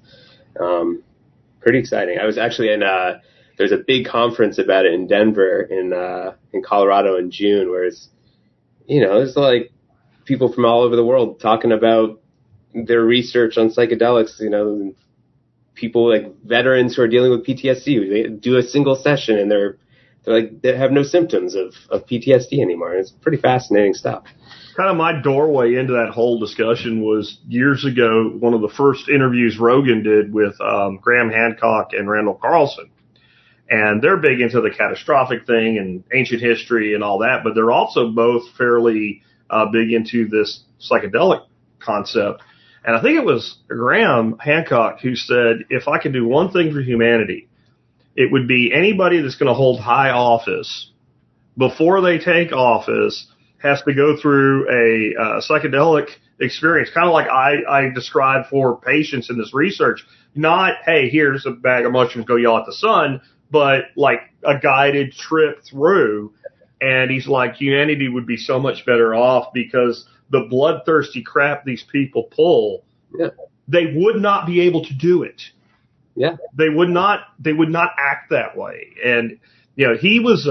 Pretty exciting. I was actually there's a big conference about it in Denver in Colorado in June, where it's, you know, there's like people from all over the world talking about their research on psychedelics, you know, people like veterans who are dealing with PTSD. They do a single session and they're like, they have no symptoms of PTSD anymore. It's pretty fascinating stuff. Kind of my doorway into that whole discussion was years ago, one of the first interviews Rogan did with Graham Hancock and Randall Carlson. And they're big into the catastrophic thing and ancient history and all that, but they're also both fairly big into this psychedelic concept. And I think it was Graham Hancock who said, if I could do one thing for humanity, it would be anybody that's going to hold high office before they take office has to go through a psychedelic experience, kind of like I described for patients in this research. Not, hey, here's a bag of mushrooms, go yell at the sun, but like a guided trip through. And he's like, humanity would be so much better off because the bloodthirsty crap these people pull, they would not be able to do it. Yeah. They would not act that way. And, you know, he was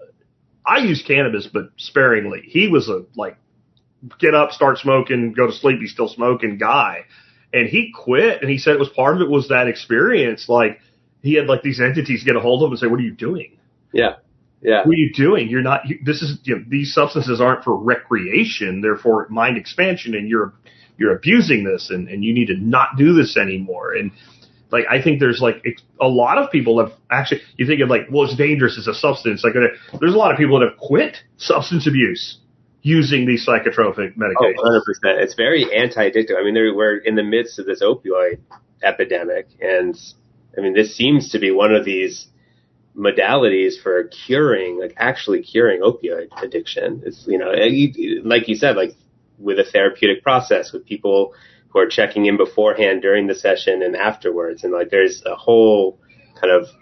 I use cannabis, but sparingly. He was a like get up, start smoking, go to sleep, he's still smoking guy. And he quit, and he said it was part of it was that experience. Like he had like these entities get a hold of him and say, "What are you doing? Yeah. What are you doing? You're not. These substances aren't for recreation; they're for mind expansion, and you're abusing this, and you need to not do this anymore." And like, I think there's like a lot of people have actually, you think of like, well, it's dangerous as a substance. Like there's a lot of people that have quit substance abuse using these psychotropic medications. Oh, 100%. It's very anti-addictive. I mean, we're in the midst of this opioid epidemic. And I mean, this seems to be one of these modalities for actually curing opioid addiction. It's, you know, like you said, like with a therapeutic process with people who are checking in beforehand, during the session, and afterwards. And like, there's a whole kind of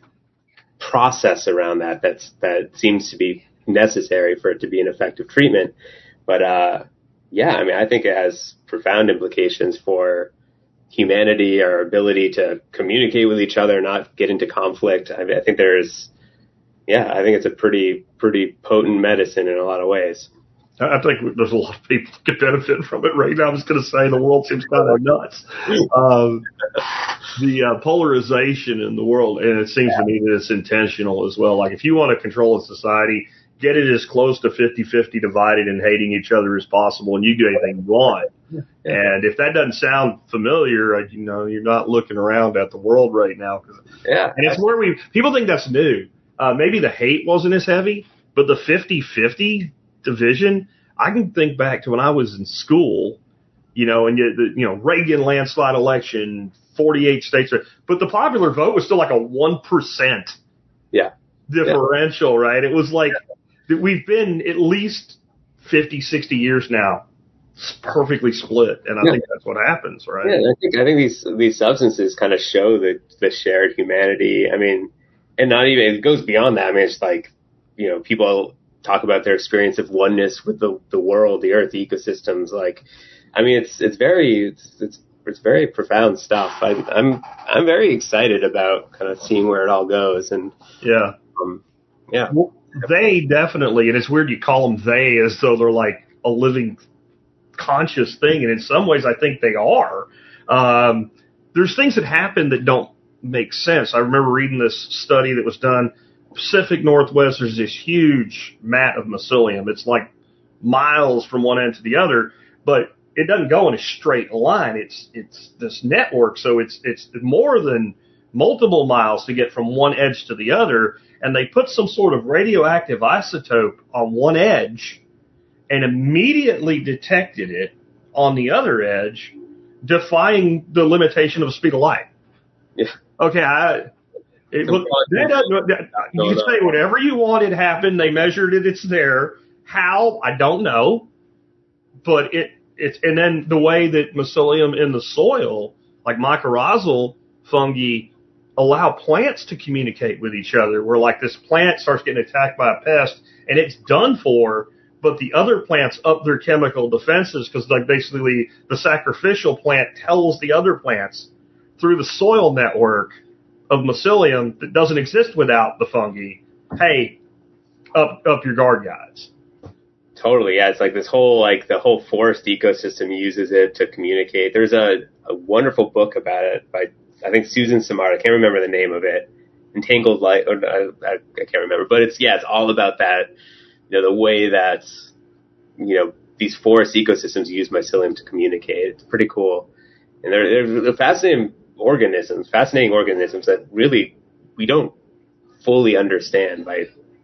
process around that seems to be necessary for it to be an effective treatment. But, I mean, I think it has profound implications for humanity, our ability to communicate with each other, not get into conflict. I mean, I think it's a pretty potent medicine in a lot of ways. I think there's a lot of people who could benefit from it right now. I was going to say the world seems kind of nuts. The polarization in the world, and it seems to me that it's intentional as well. Like if you want to control a society, get it as close to 50-50 divided and hating each other as possible, and you do anything you want. And if that doesn't sound familiar, you're not looking around at the world right now. Yeah. And it's where people think that's new. Maybe the hate wasn't as heavy, but the 50-50 division, I can think back to when I was in school, and Reagan landslide election, 48 states, but the popular vote was still like a 1% differential, right? It was like we've been at least 50, 60 years now perfectly split, and I think that's what happens, right? Yeah, I think these substances kind of show the shared humanity. I mean, and not even, it goes beyond that. I mean, it's like, people talk about their experience of oneness with the world, the earth, the ecosystems. Like, I mean, it's very profound stuff. I'm very excited about kind of seeing where it all goes. And well, they definitely, and it's weird you call them they as though they're like a living conscious thing, and in some ways I think they are. There's things that happen that don't make sense. I remember reading this study that was done Pacific Northwest. There's this huge mat of mycelium. It's like miles from one end to the other, but it doesn't go in a straight line. It's this network, so it's more than multiple miles to get from one edge to the other, and they put some sort of radioactive isotope on one edge and immediately detected it on the other edge, defying the limitation of the speed of light. Yeah. Okay, you can say whatever you want, it happened, they measured it, it's there. How? I don't know. But it's and then the way that mycelium in the soil, like mycorrhizal fungi, allow plants to communicate with each other, where like this plant starts getting attacked by a pest and it's done for, but the other plants up their chemical defenses because like basically the sacrificial plant tells the other plants through the soil network of mycelium that doesn't exist without the fungi, hey, up your guard, guys. Totally, yeah. It's like this whole, the whole forest ecosystem uses it to communicate. There's a wonderful book about it by, I think, Susan Simard. I can't remember the name of it. Entangled Light, or I can't remember. But it's all about that, the way that, these forest ecosystems use mycelium to communicate. It's pretty cool. And they're fascinating organisms that really we don't fully understand by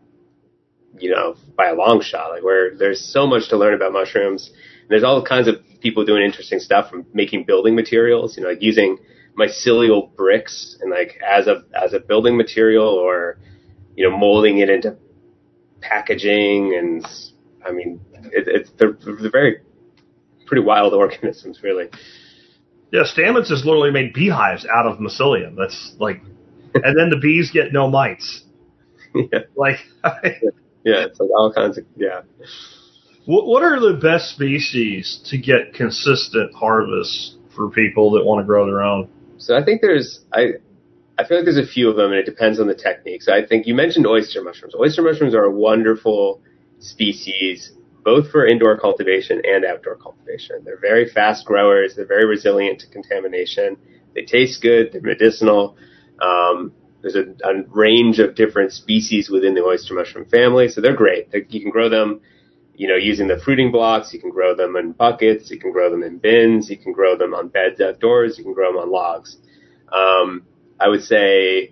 a long shot. Like, where there's so much to learn about mushrooms. And there's all kinds of people doing interesting stuff, from making building materials, like using mycelial bricks and like as a building material, or molding it into packaging. And I mean, they're very pretty wild organisms, really. Yeah, Stamets has literally made beehives out of mycelium. That's like, and then the bees get no mites. Yeah. Like, yeah, it's like all kinds of, yeah. What are the best species to get consistent harvests for people that want to grow their own? So I think I feel like there's a few of them, and it depends on the technique. So I think you mentioned oyster mushrooms. Oyster mushrooms are a wonderful species, both for indoor cultivation and outdoor cultivation. They're very fast growers. They're very resilient to contamination. They taste good. They're medicinal. There's a range of different species within the oyster mushroom family, so they're great. You can grow them, using the fruiting blocks. You can grow them in buckets. You can grow them in bins. You can grow them on beds outdoors. You can grow them on logs. I would say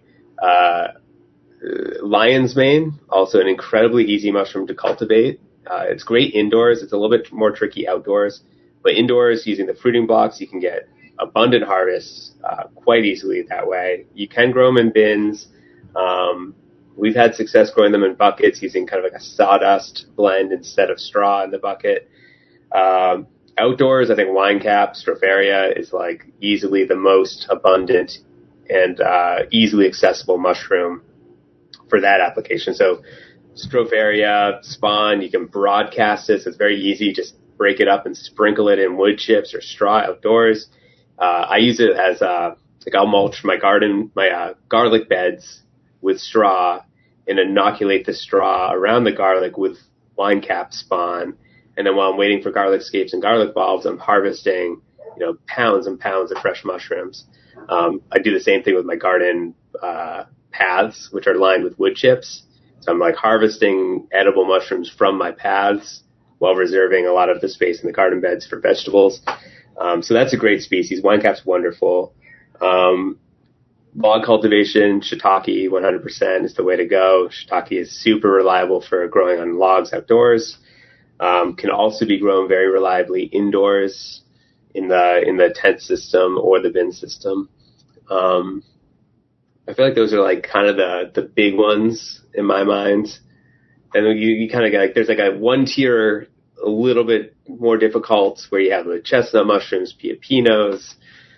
lion's mane, also an incredibly easy mushroom to cultivate. It's great indoors. It's a little bit more tricky outdoors. But indoors, using the fruiting blocks, you can get abundant harvests quite easily that way. You can grow them in bins. We've had success growing them in buckets, using kind of like a sawdust blend instead of straw in the bucket. Outdoors, I think Winecap Stropharia is like easily the most abundant and easily accessible mushroom for that application. So Stropharia spawn, you can broadcast this. It's very easy. Just break it up and sprinkle it in wood chips or straw outdoors. I use it as I'll mulch my garlic beds with straw and inoculate the straw around the garlic with Winecap spawn. And then while I'm waiting for garlic scapes and garlic bulbs, I'm harvesting, pounds and pounds of fresh mushrooms. I do the same thing with my garden paths, which are lined with wood chips. So I'm like harvesting edible mushrooms from my paths while reserving a lot of the space in the garden beds for vegetables. So that's a great species. Winecap's wonderful. Log cultivation, shiitake 100% is the way to go. Shiitake is super reliable for growing on logs outdoors. Can also be grown very reliably indoors in the tent system or the bin system. I feel like those are like kind of the big ones in my mind. And you kind of get like, there's like a one tier a little bit more difficult where you have the chestnut mushrooms, piapinos,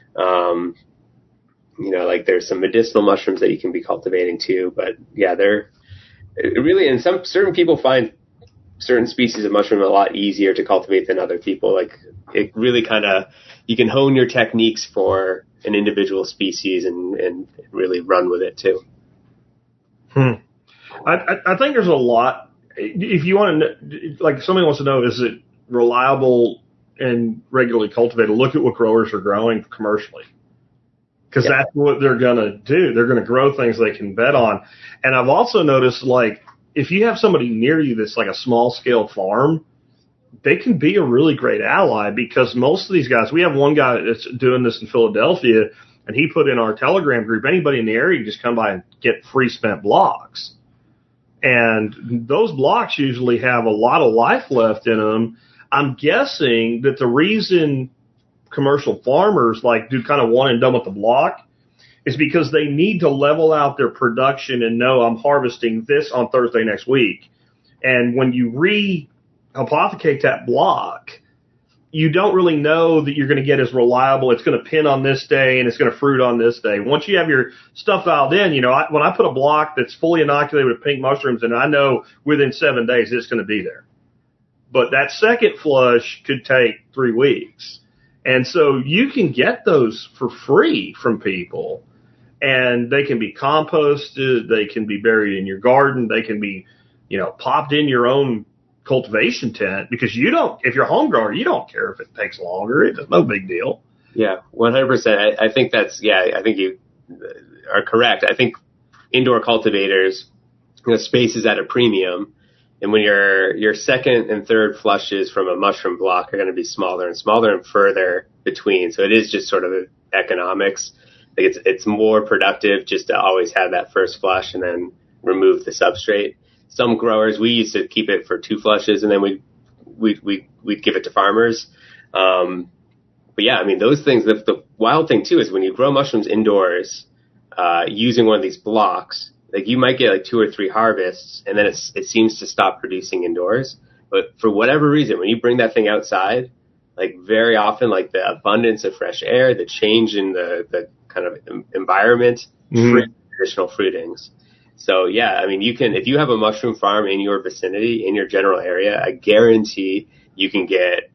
like there's some medicinal mushrooms that you can be cultivating too. But yeah, and certain people find certain species of mushroom a lot easier to cultivate than other people. Like it really you can hone your techniques for an individual species and really run with it too. I think there's a lot. If you want to, like somebody wants to know, is it reliable and regularly cultivated? Look at what growers are growing commercially. Because that's what they're going to do. They're going to grow things they can bet on. And I've also noticed, like, if you have somebody near you that's like a small-scale farm, they can be a really great ally because most of these guys, we have one guy that's doing this in Philadelphia, and he put in our Telegram group, anybody in the area can just come by and get free spent blocks. And those blocks usually have a lot of life left in them. I'm guessing that the reason commercial farmers do kind of one and done with the block is because they need to level out their production and know I'm harvesting this on Thursday next week. And when you re-hypothecate that block, you don't really know that you're going to get as reliable. It's going to pin on this day and it's going to fruit on this day. Once you have your stuff dialed in, when I put a block that's fully inoculated with pink mushrooms, and I know within 7 days it's going to be there. But that second flush could take 3 weeks. And so you can get those for free from people, and they can be composted. They can be buried in your garden. They can be, popped in your own cultivation tent because if you're a home grower, you don't care if it takes longer. It's no big deal. Yeah, 100%. I think I think you are correct. I think indoor cultivators, space is at a premium. And when your second and third flushes from a mushroom block are going to be smaller and smaller and further between. So it is just sort of economics. Like it's more productive just to always have that first flush and then remove the substrate. Some growers, we used to keep it for 2 flushes and then we'd give it to farmers. But yeah, I mean, those things, the wild thing too is when you grow mushrooms indoors, using one of these blocks, like you might get 2 or 3 harvests and then it seems to stop producing indoors. But for whatever reason, when you bring that thing outside, very often, the abundance of fresh air, the change in the kind of environment, additional fruitings. So yeah, I mean, if you have a mushroom farm in your vicinity, in your general area, I guarantee you can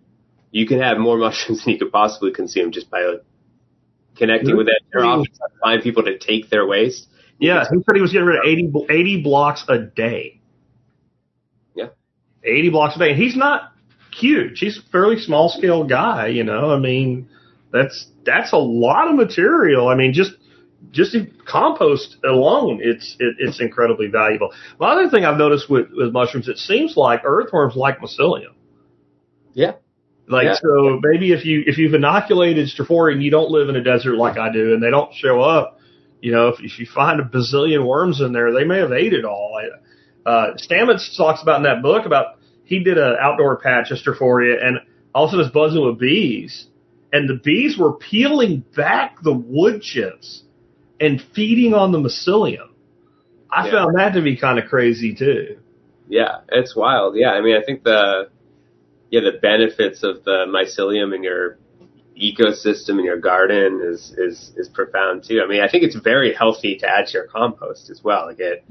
have more mushrooms than you could possibly consume just by connecting with it. They're often trying to find people to take their waste. Yeah, he said he was getting rid of 80 blocks a day. Yeah. 80 blocks a day. And he's not huge. He's a fairly small scale guy, I mean, that's a lot of material. I mean, just in compost alone, it's incredibly valuable. The other thing I've noticed with mushrooms, it seems like earthworms like mycelium. Yeah. So maybe if you've inoculated Strophoria and you don't live in a desert like I do and they don't show up, if you find a bazillion worms in there, they may have ate it all. Stamets talks about in that book he did an outdoor patch of Strophoria and also was buzzing with bees. And the bees were peeling back the wood chips and feeding on the mycelium. I found that to be kind of crazy too. Yeah, it's wild. Yeah, I mean, I think the benefits of the mycelium in your ecosystem in your garden is profound too. I mean, I think it's very healthy to add to your compost as well.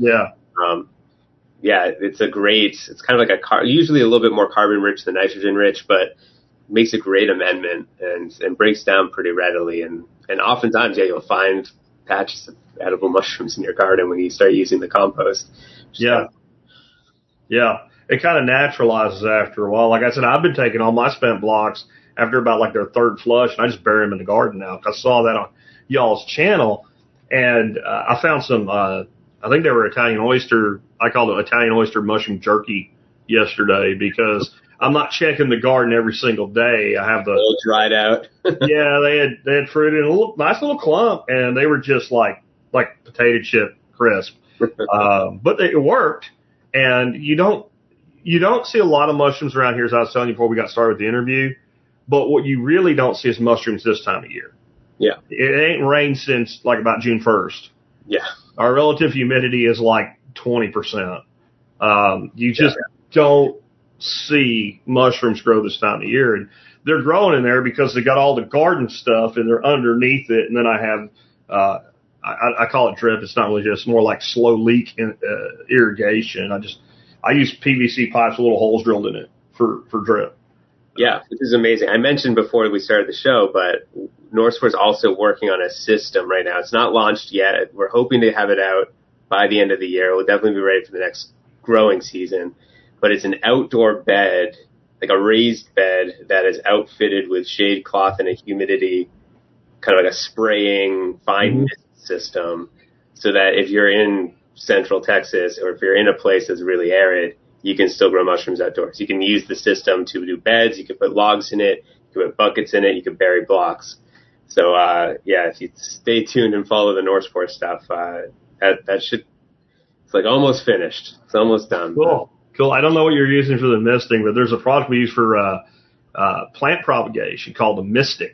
It's kind of like usually a little bit more carbon rich than nitrogen rich, but makes a great amendment and breaks down pretty readily. And oftentimes, you'll find patches of edible mushrooms in your garden when you start using the compost. Yeah. it kind of naturalizes after a while. Like I said, I've been taking all my spent blocks after about like their third flush, and I just bury them in the garden now. 'Cause I saw that on y'all's channel, and I found some. I think they were Italian oyster. I called it Italian oyster mushroom jerky yesterday because I'm not checking the garden every single day. I have the all dried out. yeah, they had fruit in a nice little clump, and they were just like potato chip crisp. But it worked, and you don't see a lot of mushrooms around here, as I was telling you before we got started with the interview. But what you really don't see is mushrooms this time of year. Yeah, it ain't rained since like about June 1st. Yeah, our relative humidity is like 20%. You just don't see mushrooms grow this time of year, and they're growing in there because they got all the garden stuff and they're underneath it. And then I have, I call it drip. It's not really just more like slow leak irrigation. I use PVC pipes with little holes drilled in it for drip. Yeah, this is amazing. I mentioned before we started the show, but Northspur is also working on a system right now. It's not launched yet. We're hoping to have it out by the end of the year. We'll definitely be ready for the next growing season. But it's an outdoor bed, like a raised bed that is outfitted with shade cloth and a humidity, kind of like a spraying fine mist system, so that if you're in Central Texas or if you're in a place that's really arid, you can still grow mushrooms outdoors. You can use the system to do beds. You can put logs in it. You can put buckets in it. You can bury blocks. So, if you stay tuned and follow the Northspur stuff, that should, it's like almost finished. It's almost done. Cool. I don't know what you're using for the misting, but there's a product we use for plant propagation called the Mystic.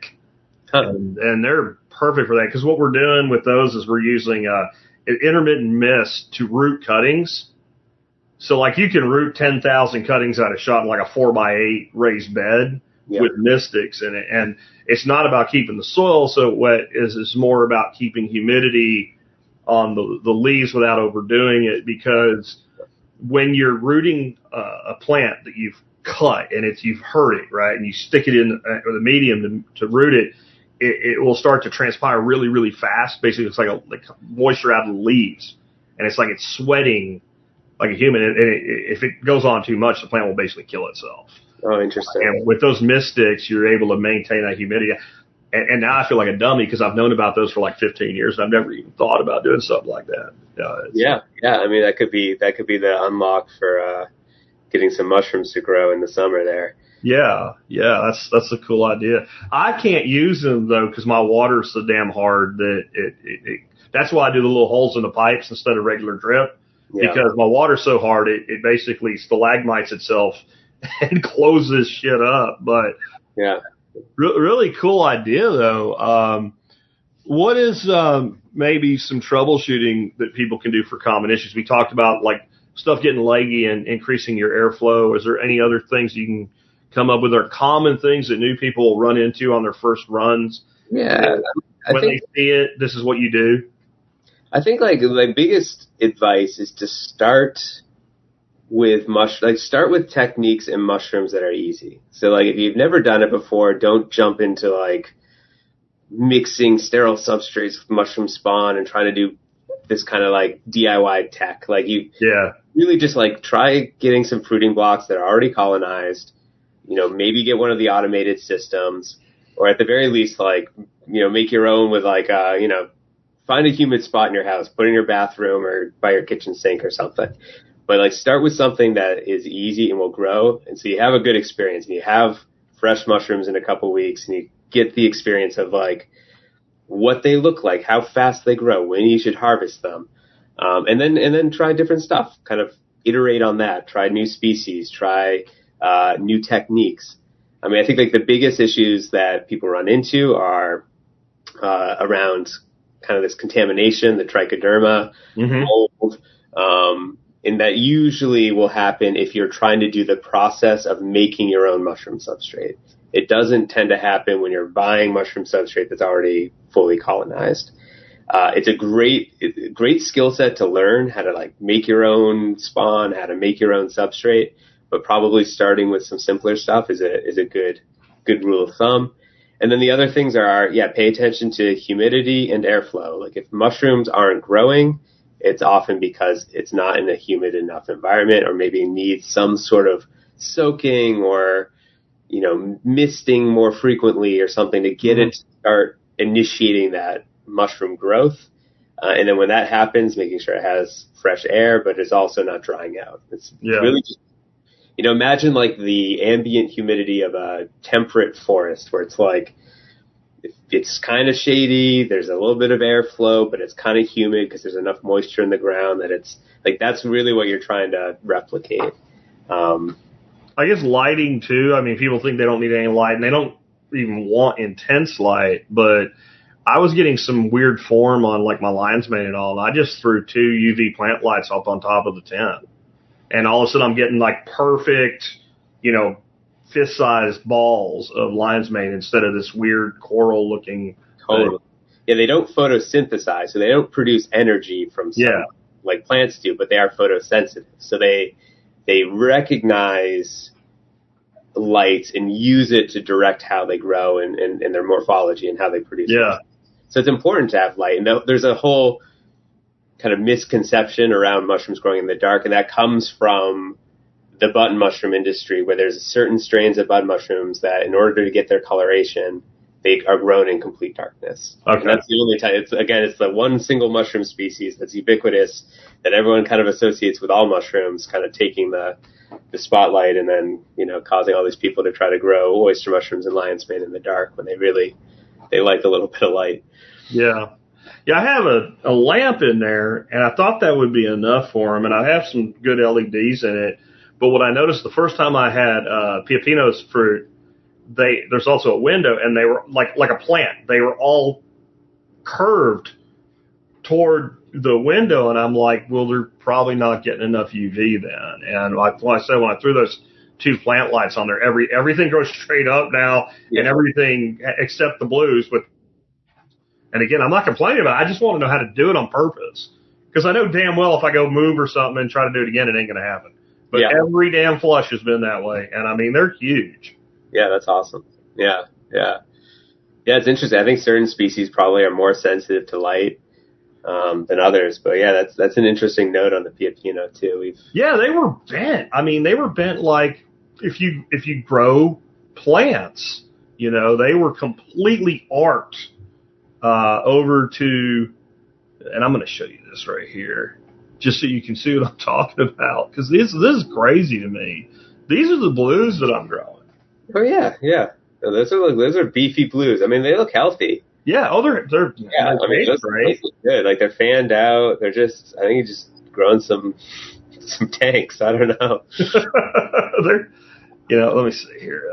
And they're perfect for that because what we're doing with those is we're using intermittent mist to root cuttings. So like you can root 10,000 cuttings out of shot in like a 4x8 raised bed with mystics in it. And it's not about keeping the soil so wet, it's more about keeping humidity on the leaves without overdoing it, because when you're rooting a plant that you've cut and you've hurt it, right, and you stick it in with a medium to root it, it will start to transpire really, really fast. Basically, it's like moisture out of the leaves, and it's like it's sweating like a human. And if it goes on too much, the plant will basically kill itself. Oh, interesting. And with those mystics, you're able to maintain that humidity. And now I feel like a dummy because I've known about those for like 15 years, and I've never even thought about doing something like that. Yeah. I mean, that could be the unlock for getting some mushrooms to grow in the summer there. Yeah, that's a cool idea. I can't use them though because my water's so damn hard that that's why I do the little holes in the pipes instead of regular drip. Yeah. Because my water's so hard, it basically stalagmites itself and closes shit up. But yeah, really cool idea though. What is maybe some troubleshooting that people can do for common issues? We talked about like stuff getting leggy and increasing your airflow. Is there any other things you can come up with, or common things that new people will run into on their first runs? Yeah, when they see it, this is what you do. I think like the biggest advice is to start with start with techniques and mushrooms that are easy. So like if you've never done it before, don't jump into like mixing sterile substrates with mushroom spawn and trying to do this kind of like DIY tech. Like really just like try getting some fruiting blocks that are already colonized. Maybe get one of the automated systems, or at the very least, like, make your own with like, find a humid spot in your house, put it in your bathroom or by your kitchen sink or something. But like start with something that is easy and will grow. And so you have a good experience and you have fresh mushrooms in a couple weeks and you get the experience of like what they look like, how fast they grow, when you should harvest them. And then try different stuff, kind of iterate on that, try new species, try new techniques. I mean, I think like the biggest issues that people run into are around kind of this contamination, the trichoderma, mold, and that usually will happen if you're trying to do the process of making your own mushroom substrate. It doesn't tend to happen when you're buying mushroom substrate that's already fully colonized. It's a great skill set to learn how to like make your own spawn, how to make your own substrate, but probably starting with some simpler stuff is a good rule of thumb. And then the other things are, pay attention to humidity and airflow. Like if mushrooms aren't growing, it's often because it's not in a humid enough environment, or maybe needs some sort of soaking or, misting more frequently or something to get it to start initiating that mushroom growth. And then when that happens, making sure it has fresh air, but it's also not drying out. It's really just, imagine like the ambient humidity of a temperate forest where it's like, it's kind of shady, there's a little bit of airflow, but it's kind of humid because there's enough moisture in the ground that it's like, that's really what you're trying to replicate. I guess lighting too. I mean, people think they don't need any light and they don't even want intense light, but I was getting some weird form on like my lion's mane and all, and I just threw 2 UV plant lights up on top of the tent. And all of a sudden I'm getting like perfect, fist-sized balls of lion's mane instead of this weird coral-looking Totally. Yeah, they don't photosynthesize, so they don't produce energy from sun like plants do, but they are photosensitive. So they recognize light and use it to direct how they grow and their morphology and how they produce. Yeah. So it's important to have light. And there's a whole kind of misconception around mushrooms growing in the dark, and that comes from the button mushroom industry, where there's certain strains of button mushrooms that in order to get their coloration, they are grown in complete darkness. Okay. And that's the only time. It's the one single mushroom species that's ubiquitous that everyone kind of associates with all mushrooms, kind of taking the spotlight and then, causing all these people to try to grow oyster mushrooms and lion's mane in the dark when they like a little bit of light. Yeah. Yeah, I have a lamp in there, and I thought that would be enough for them, and I have some good LEDs in it. But what I noticed the first time I had Pioppino's fruit, there's also a window, and they were like a plant. They were all curved toward the window, and I'm like, well, they're probably not getting enough UV then. And like I said, when I threw those 2 plant lights on there, everything goes straight up now, and everything except the blues. And again, I'm not complaining about it. I just want to know how to do it on purpose, because I know damn well if I go move or something and try to do it again, it ain't going to happen. But every damn flush has been that way, and I mean, they're huge. Yeah, that's awesome. Yeah. It's interesting. I think certain species probably are more sensitive to light than others. But yeah, that's an interesting note on the Pioppino too. They were bent. I mean, they were bent like if you grow plants, they were completely arced over to, and I'm going to show you this right here, just so you can see what I'm talking about, because this is crazy to me. These are the blues that I'm growing. Oh yeah. Those are beefy blues. I mean, they look healthy. Yeah. Oh, they're those look good. Like they're fanned out. They're just, I think, just growing some tanks. I don't know. They're, let me see here.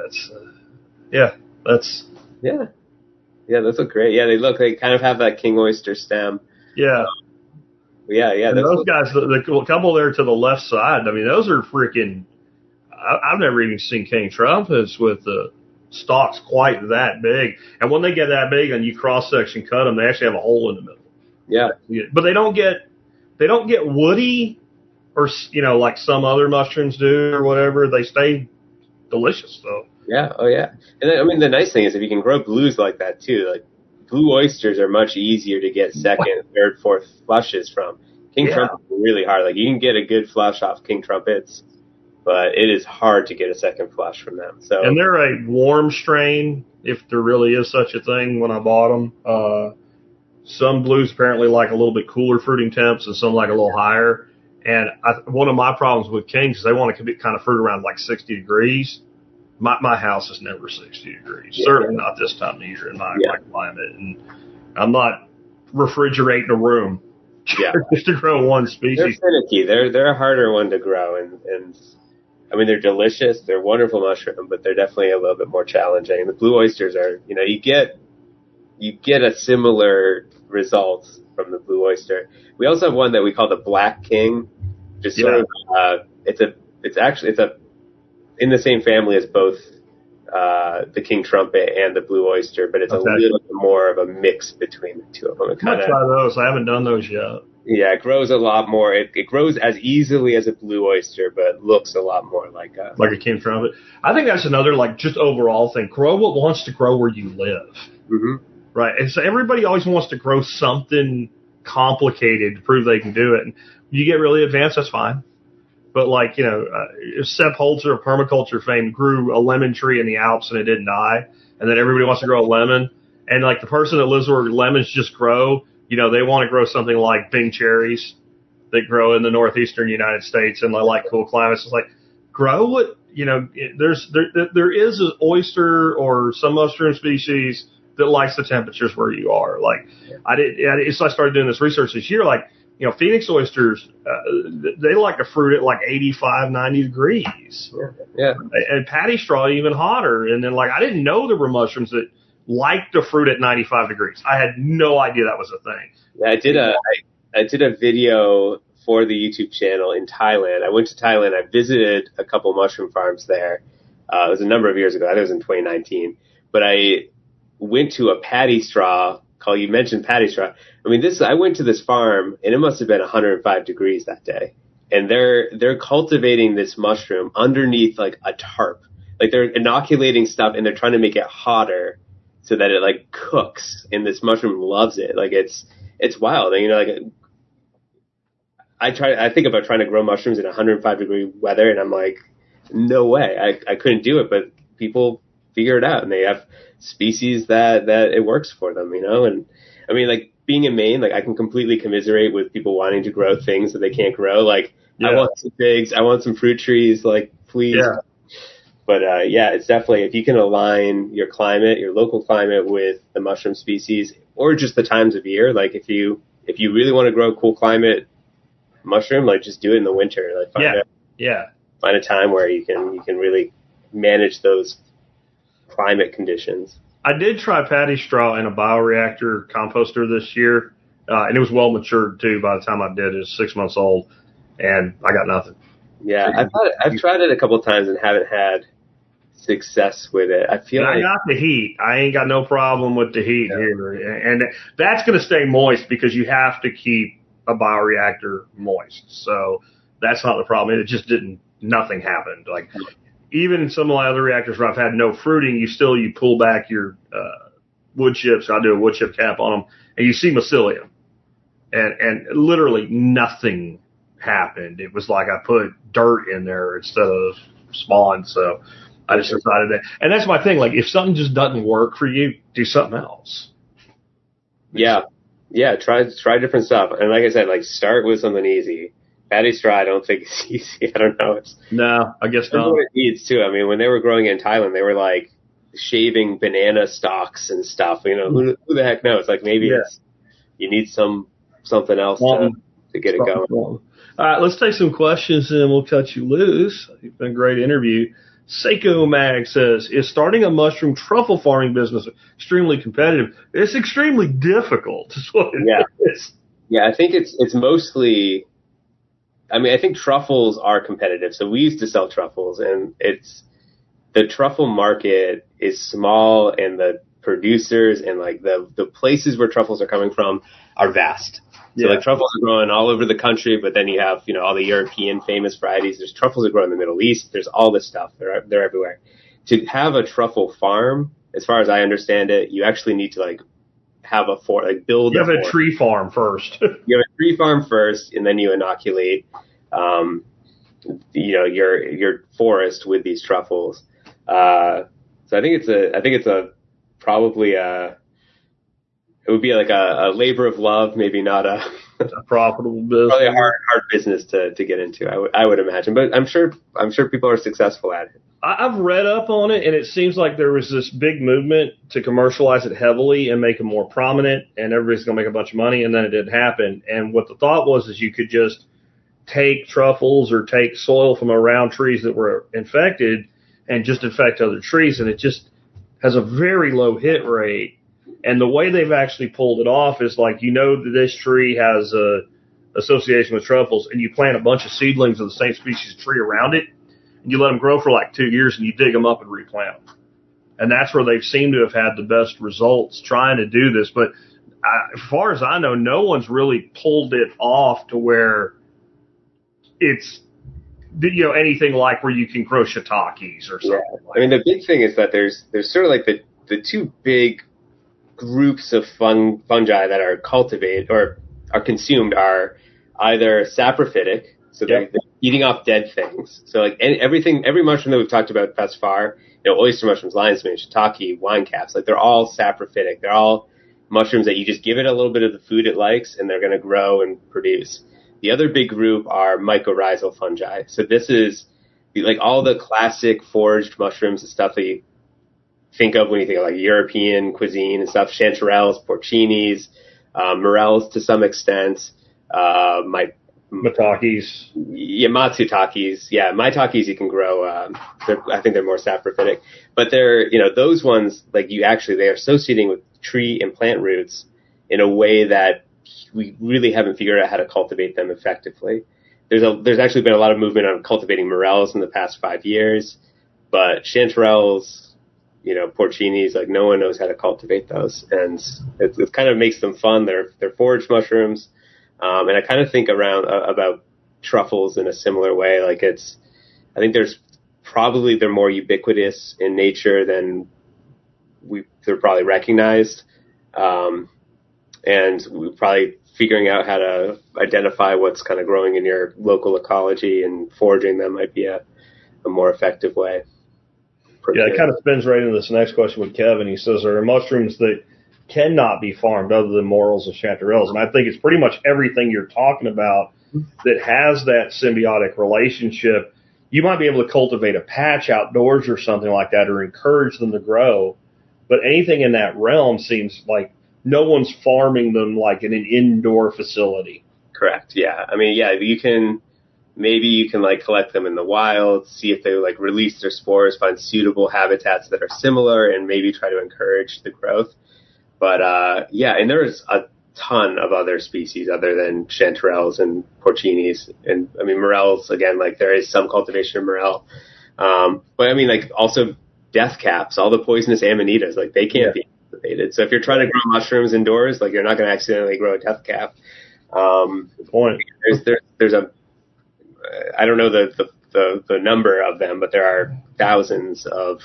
Those look great. Yeah, they kind of have that king oyster stem. Yeah. And those guys, the couple there to the left side, I mean, those are freaking, I've never even seen king trumpets with the stalks quite that big. And when they get that big and you cross-section cut them, they actually have a hole in the middle. Yeah. But they don't get woody or, like some other mushrooms do or whatever. They stay delicious, though. Yeah. Oh, yeah. And then, I mean, the nice thing is if you can grow blues like that, too, like blue oysters are much easier to get second, third, fourth flushes from. King trumpets are really hard. Like, you can get a good flush off king trumpets, but it is hard to get a second flush from them. So, and they're a warm strain, if there really is such a thing. When I bought them, some blues apparently like a little bit cooler fruiting temps, and some like a little higher. And one of my problems with kings is they want to kind of fruit around like 60 degrees. My house is never 60 degrees. Certainly not this time of year in my climate, and I'm not refrigerating a room just to grow one species. They're finicky. They're a harder one to grow, and I mean, they're delicious. They're wonderful mushroom, but they're definitely a little bit more challenging. The blue oysters are, you get a similar result from the blue oyster. We also have one that we call the black king, just sort of, it's in the same family as both, the king trumpet and the blue oyster, but it's a little bit more of a mix between the two of them. I'll try those. I haven't done those yet. Yeah, it grows a lot more. It grows as easily as a blue oyster, but looks a lot more like a king trumpet. I think that's another, just overall thing. Grow what wants to grow where you live. Mm-hmm. Right. And so everybody always wants to grow something complicated to prove they can do it. And you get really advanced, that's fine. But like, if Sepp Holzer of permaculture fame grew a lemon tree in the Alps and it didn't die, and then everybody wants to grow a lemon, and like the person that lives where lemons just grow, they want to grow something like Bing cherries that grow in the northeastern United States and like cool climates. It's like, grow what, there is an oyster or some mushroom species that likes the temperatures where you are. Like, so I started doing this research this year, like, Phoenix oysters, they like to fruit at like 85, 90 degrees. Yeah. And paddy straw even hotter. And then like, I didn't know there were mushrooms that like to fruit at 95 degrees. I had no idea that was a thing. Yeah, I did a video for the YouTube channel in Thailand. I went to Thailand. I visited a couple mushroom farms there. It was a number of years ago. I think it was in 2019. But I went to a paddy straw call. You mentioned paddy straw. I mean, I went to this farm and it must have been 105 degrees that day. And they're cultivating this mushroom underneath like a tarp. Like they're inoculating stuff and they're trying to make it hotter so that it like cooks, and this mushroom loves it. Like it's wild. And, like I think about trying to grow mushrooms in 105 degree weather, and I'm like, no way. I couldn't do it, but people figure it out, and they have species that it works for them, and I mean, like being in Maine, like I can completely commiserate with people wanting to grow things that they can't grow. Like I want some figs, I want some fruit trees, like please. Yeah. But it's definitely, if you can align your climate, your local climate with the mushroom species, or just the times of year, like if you really want to grow a cool climate mushroom, like just do it in the winter. Like find a time where you can really manage those climate conditions. I did try paddy straw in a bioreactor composter this year, and it was well matured too. By the time I did, it was 6 months old, and I got nothing. Yeah, I've tried it a couple of times and haven't had success with it. I feel like I got the heat. I ain't got no problem with the heat here, and that's going to stay moist because you have to keep a bioreactor moist. So that's not the problem. It just nothing happened. Like even in some of my other reactors where I've had no fruiting, you pull back your wood chips. I do a wood chip cap on them, and you see mycelium, and literally nothing happened. It was like I put dirt in there instead of spawn. So I just decided that, and that's my thing. Like if something just doesn't work for you, do something else. Yeah. Try different stuff. And like I said, like start with something easy. Paddy straw, I don't think it's easy. I don't know. No, I guess not. What it needs too. I mean, when they were growing in Thailand, they were like shaving banana stalks and stuff. Who the heck knows? Like maybe you need something else to get it going. All right, let's take some questions and we'll cut you loose. It's been a great interview. Seiko Mag says, is starting a mushroom truffle farming business extremely competitive? It's extremely difficult. Is what it is. Yeah, I think it's mostly, I mean, I think truffles are competitive. So we used to sell truffles, and the truffle market is small, and the producers and like the places where truffles are coming from are vast. So like truffles are growing all over the country, but then you have, all the European famous varieties. There's truffles that grow in the Middle East. There's all this stuff. They're everywhere. To have a truffle farm, as far as I understand it, you actually need to like have build. You have a tree farm first. You have a tree farm first, and then you inoculate, your forest with these truffles. So I think it's probably it would be like a labor of love, maybe not a profitable business. Probably a hard business to get into. I would imagine, but I'm sure people are successful at it. I've read up on it, and it seems like there was this big movement to commercialize it heavily and make it more prominent, and everybody's going to make a bunch of money, and then it didn't happen. And what the thought was is you could just take truffles or take soil from around trees that were infected and just infect other trees, and it just has a very low hit rate. And the way they've actually pulled it off is like, that this tree has a association with truffles, and you plant a bunch of seedlings of the same species of tree around it, and you let them grow for like 2 years, and you dig them up and replant them. And that's where they've seemed to have had the best results trying to do this. But as far as I know, no one's really pulled it off to where it's, anything like where you can grow shiitakes or something. Yeah. I mean, the big thing is that there's sort of like the two big groups of fungi that are cultivated or are consumed are either saprophytic, so they're eating off dead things. So like every mushroom that we've talked about thus far, oyster mushrooms, lion's mane, shiitake, wine caps, like they're all saprophytic. They're all mushrooms that you just give it a little bit of the food it likes, and they're going to grow and produce. The other big group are mycorrhizal fungi. So this is like all the classic foraged mushrooms, the stuff that you think of when you think of like European cuisine and stuff, chanterelles, porcinis, morels to some extent, Maitakes. Yeah, matsutakis. Yeah, maitakes you can grow. I think they're more saprophytic, but they're, those ones, like they are associating with tree and plant roots in a way that we really haven't figured out how to cultivate them effectively. There's actually been a lot of movement on cultivating morels in the past 5 years, but chanterelles, porcinis, like no one knows how to cultivate those, and it kind of makes them fun. They're foraged mushrooms, and I kind of think about truffles in a similar way. Like I think they're more ubiquitous in nature than they're probably recognized, and we're probably figuring out how to identify what's kind of growing in your local ecology, and foraging them might be a more effective way. Yeah, it kind of spins right into this next question with Kevin. He says, there are mushrooms that cannot be farmed other than morels and chanterelles. And I think it's pretty much everything you're talking about that has that symbiotic relationship. You might be able to cultivate a patch outdoors or something like that, or encourage them to grow. But anything in that realm seems like no one's farming them like in an indoor facility. Correct. Yeah. I mean, maybe you can like collect them in the wild, see if they like release their spores, find suitable habitats that are similar, and maybe try to encourage the growth. But and there's a ton of other species other than chanterelles and porcinis. And I mean, morels, again, like there is some cultivation of morel. But I mean, like also death caps, all the poisonous amanitas, like they can't be cultivated. So if you're trying to grow mushrooms indoors, like you're not going to accidentally grow a death cap. Good point. There's a I don't know the number of them, but there are thousands of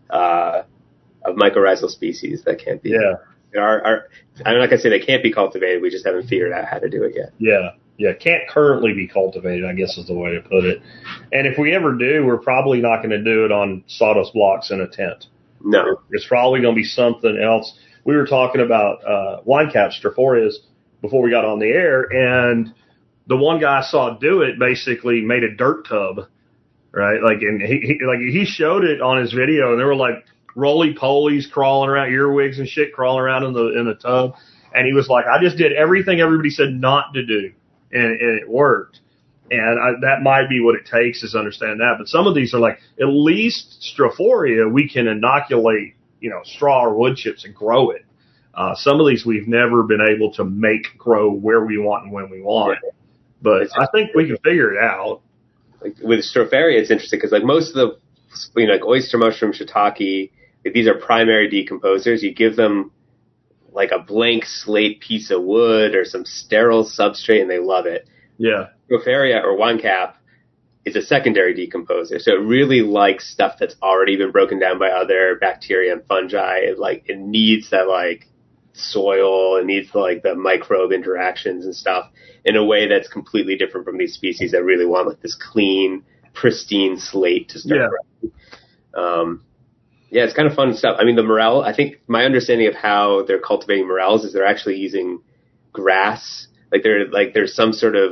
mycorrhizal species that can't be. Yeah. I'm not gonna say they can't be cultivated. We just haven't figured out how to do it yet. Yeah. Can't currently be cultivated, I guess is the way to put it. And if we ever do, we're probably not going to do it on sawdust blocks in a tent. No. It's probably going to be something else. We were talking about wine caps, Strophoreas, before we got on the air, and the one guy I saw do it basically made a dirt tub, right? Like, and he showed it on his video, and there were like roly-polies crawling around, earwigs and shit crawling around in the tub. And he was like, I just did everything everybody said not to do, and it worked. And that might be what it takes, is understand that. But some of these are like, at least Strophorea, we can inoculate, straw or wood chips and grow it. Some of these we've never been able to make grow where we want and when we want. But I think we can figure it out. Like with Stropharia, it's interesting because like most of the, like oyster mushroom, shiitake, if these are primary decomposers, you give them like a blank slate piece of wood or some sterile substrate and they love it. Yeah. Stropharia or wine cap is a secondary decomposer. So it really likes stuff that's already been broken down by other bacteria and fungi. It needs that like soil, it needs the microbe interactions and stuff in a way that's completely different from these species that really want like this clean, pristine slate to start growing. It's kind of fun stuff. I mean, the morel, I think my understanding of how they're cultivating morels is they're actually using grass. There's some sort of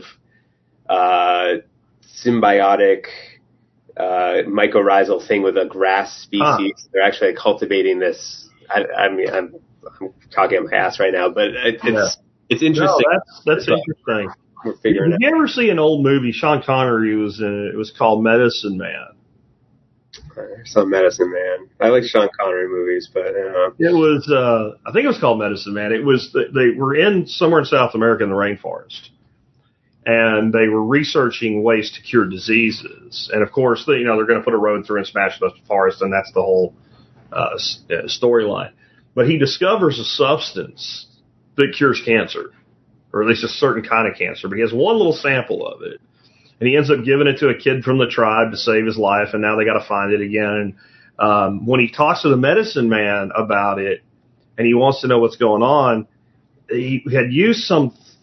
symbiotic mycorrhizal thing with a grass species. They're actually cultivating this. I mean, I'm talking my ass right now, but it's interesting. No, that's interesting. We're figuring Did you ever see an old movie? Sean Connery was in it. It was called Medicine Man. Some Medicine Man. I like Sean Connery movies, but it was. I think it was called Medicine Man. It was. They were in somewhere in South America in the rainforest, and they were researching ways to cure diseases. And of course, they're going to put a road through and smash the forest, and that's the whole storyline. But he discovers a substance that cures cancer, or at least a certain kind of cancer. But he has one little sample of it. And he ends up giving it to a kid from the tribe to save his life, and now they got to find it again. And when he talks to the medicine man about it, and he wants to know what's going on, he had used some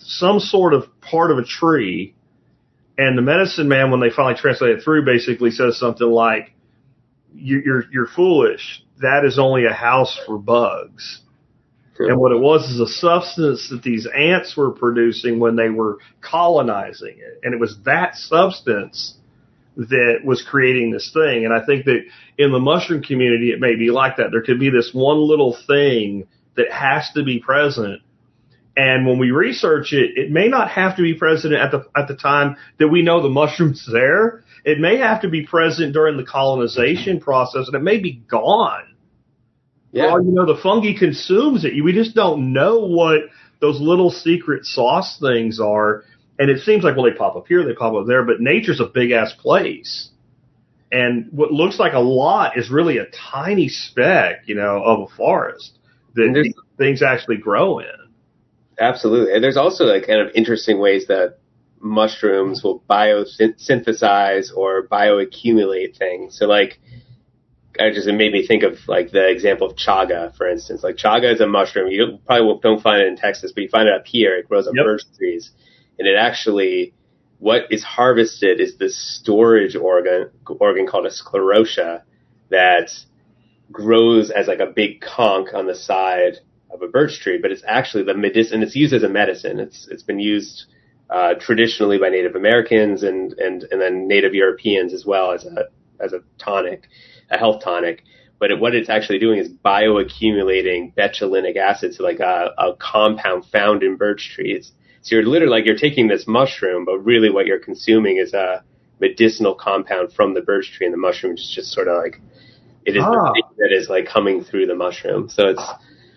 some sort of part of a tree. And the medicine man, when they finally translate it through, basically says something like, you're foolish. That is only a house for bugs. And what it was is a substance that these ants were producing when they were colonizing it. And it was that substance that was creating this thing. And I think that in the mushroom community, it may be like that. There could be this one little thing that has to be present. And when we research it, it may not have to be present at the time that we know the mushroom's there. It may have to be present during the colonization process, and it may be gone. Yeah. For all you know, the fungi consumes it. We just don't know what those little secret sauce things are. And it seems like, well, they pop up here, they pop up there, but nature's a big-ass place. And what looks like a lot is really a tiny speck, of a forest that these things actually grow in. Absolutely. And there's also like kind of interesting ways that mushrooms will biosynthesize or bioaccumulate things. So like, it made me think of like the example of chaga, for instance. Like chaga is a mushroom. You probably don't find it in Texas, but you find it up here. It grows on birch trees. And it actually, what is harvested is this storage organ called a sclerotia that grows as like a big conch on the side of a birch tree, but it's actually the medicine. It's used as a medicine. It's been used traditionally by Native Americans and then Native Europeans as well as a tonic, a health tonic. But what it's actually doing is bioaccumulating betulinic acid, so like a compound found in birch trees. So you're literally you're taking this mushroom, but really what you're consuming is a medicinal compound from the birch tree, and the mushroom is just sort of like it is the thing that is like coming through the mushroom. So it's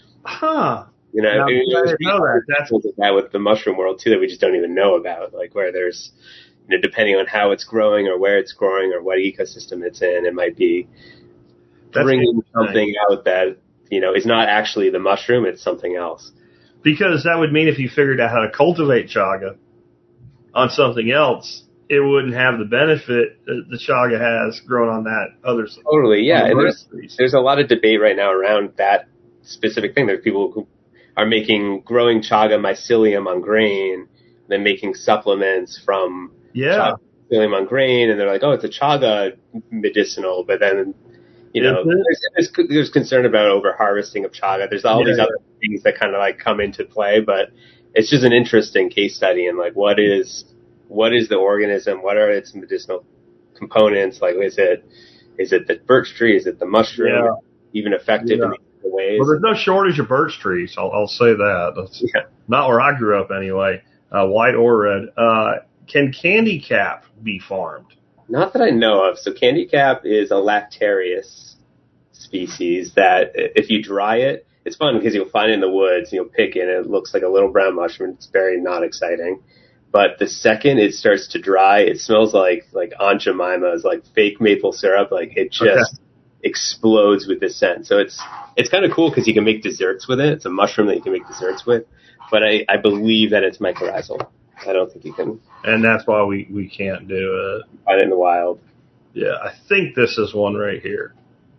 that's that with the mushroom world too that we just don't even know about, like where there's depending on how it's growing or where it's growing or what ecosystem it's in, it might be bringing something out that is not actually the mushroom, it's something else. Because that would mean if you figured out how to cultivate chaga on something else, it wouldn't have the benefit that the chaga has grown on that other side. Totally, yeah. And there's a lot of debate right now around that specific thing. There's people who are growing chaga mycelium on grain, then making supplements from chaga mycelium on grain, and they're like, oh, it's a chaga medicinal, but then there's concern about over harvesting of chaga. There's all these other things that kind of like come into play, but it's just an interesting case study in like what is the organism, what are its medicinal components, like is it the birch tree, is it the mushroom, even effective in these ways? Well, there's no shortage of birch trees. I'll say that. That's not where I grew up anyway, white or red. Can candy cap be farmed? Not that I know of. So candy cap is a lactarius species that if you dry it, it's fun because you'll find it in the woods, you'll pick it, and it looks like a little brown mushroom. It's very not exciting. But the second it starts to dry, it smells like Aunt Jemima's, like fake maple syrup. Like it just explodes with the scent. So it's kind of cool because you can make desserts with it. It's a mushroom that you can make desserts with. But I believe that it's mycorrhizal. I don't think you can. And that's why we can't do it. Find it in the wild. Yeah, I think this is one right here.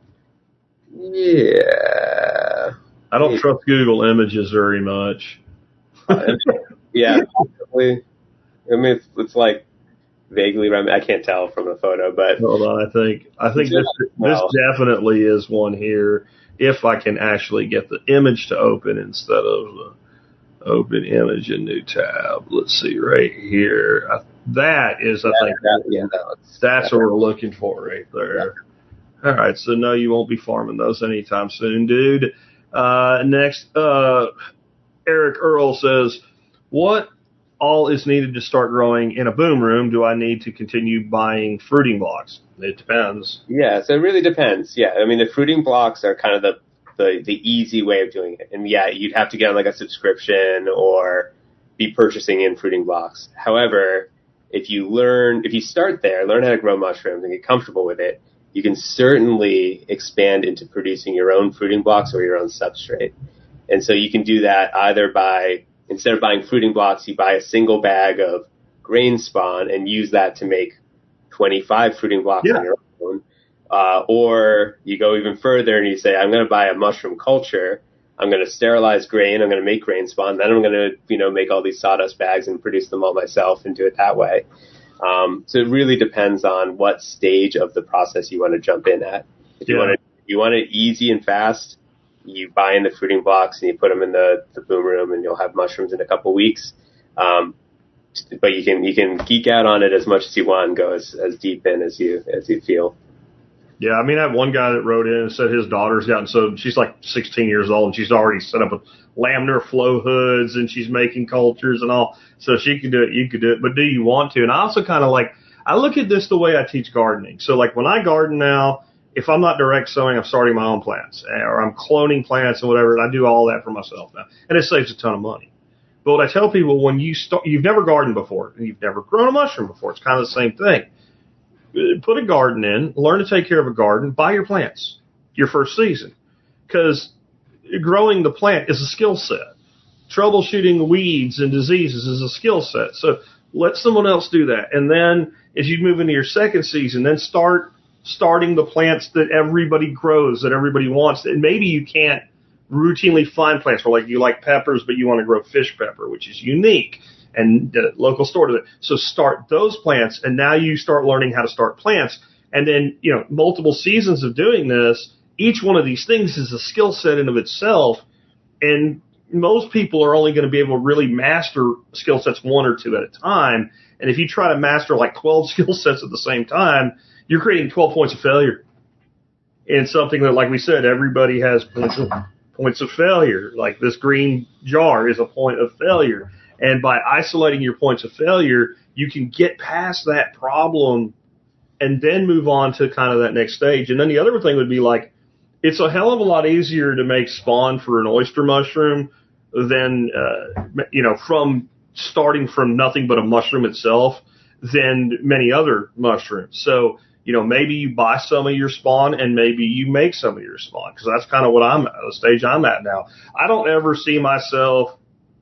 Yeah. I don't trust Google Images very much. Yeah, probably. I mean, it's like vaguely. I can't tell from the photo, but hold on. I think this definitely is one here. If I can actually get the image to open instead of open image in new tab. Let's see right here. That is, I think, that's what we're looking for right there. Yeah. All right, so no, you won't be farming those anytime soon, dude. Next, Eric Earl says, what all is needed to start growing in a boom room? Do I need to continue buying fruiting blocks? It depends. Yeah, so it really depends. Yeah, I mean, the fruiting blocks are kind of the easy way of doing it. And yeah, you'd have to get on like a subscription or be purchasing in fruiting blocks. However, if you start there, learn how to grow mushrooms and get comfortable with it, you can certainly expand into producing your own fruiting blocks or your own substrate. And so you can do that either by, instead of buying fruiting blocks, you buy a single bag of grain spawn and use that to make 25 fruiting blocks on your own. Or you go even further and you say, I'm going to buy a mushroom culture I'm going to sterilize grain. I'm going to make grain spawn. Then I'm going to, make all these sawdust bags and produce them all myself and do it that way. So it really depends on what stage of the process you want to jump in at. If you want it easy and fast, you buy in the fruiting blocks and you put them in the boom room, and you'll have mushrooms in a couple weeks. But you can geek out on it as much as you want and go as deep in as you feel. Yeah, I mean, I have one guy that wrote in and said his daughter's gotten, so she's like 16 years old, and she's already set up with laminar flow hoods, and she's making cultures and all. So she can do it, you could do it, but do you want to? And I also kind of I look at this the way I teach gardening. So like when I garden now, if I'm not direct sowing, I'm starting my own plants, or I'm cloning plants and whatever, and I do all that for myself now. And it saves a ton of money. But what I tell people, when you've never gardened before, and you've never grown a mushroom before, it's kind of the same thing. Put a garden in, learn to take care of a garden, buy your plants your first season. Because growing the plant is a skill set. Troubleshooting weeds and diseases is a skill set. So let someone else do that. And then as you move into your second season, then starting the plants that everybody grows, that everybody wants. And maybe you can't routinely find plants where you like peppers, but you want to grow fish pepper, which is unique. And the local store to it. So start those plants, and now you start learning how to start plants. And then, multiple seasons of doing this, each one of these things is a skill set in of itself. And most people are only going to be able to really master skill sets 1 or 2 at a time. And if you try to master 12 skill sets at the same time, you're creating 12 points of failure in something that, like we said, everybody has points of failure. Like this green jar is a point of failure. And by isolating your points of failure, you can get past that problem and then move on to kind of that next stage. And then the other thing would be it's a hell of a lot easier to make spawn for an oyster mushroom than, from starting from nothing but a mushroom itself than many other mushrooms. So, maybe you buy some of your spawn and maybe you make some of your spawn, because that's kind of what the stage I'm at now. I don't ever see myself,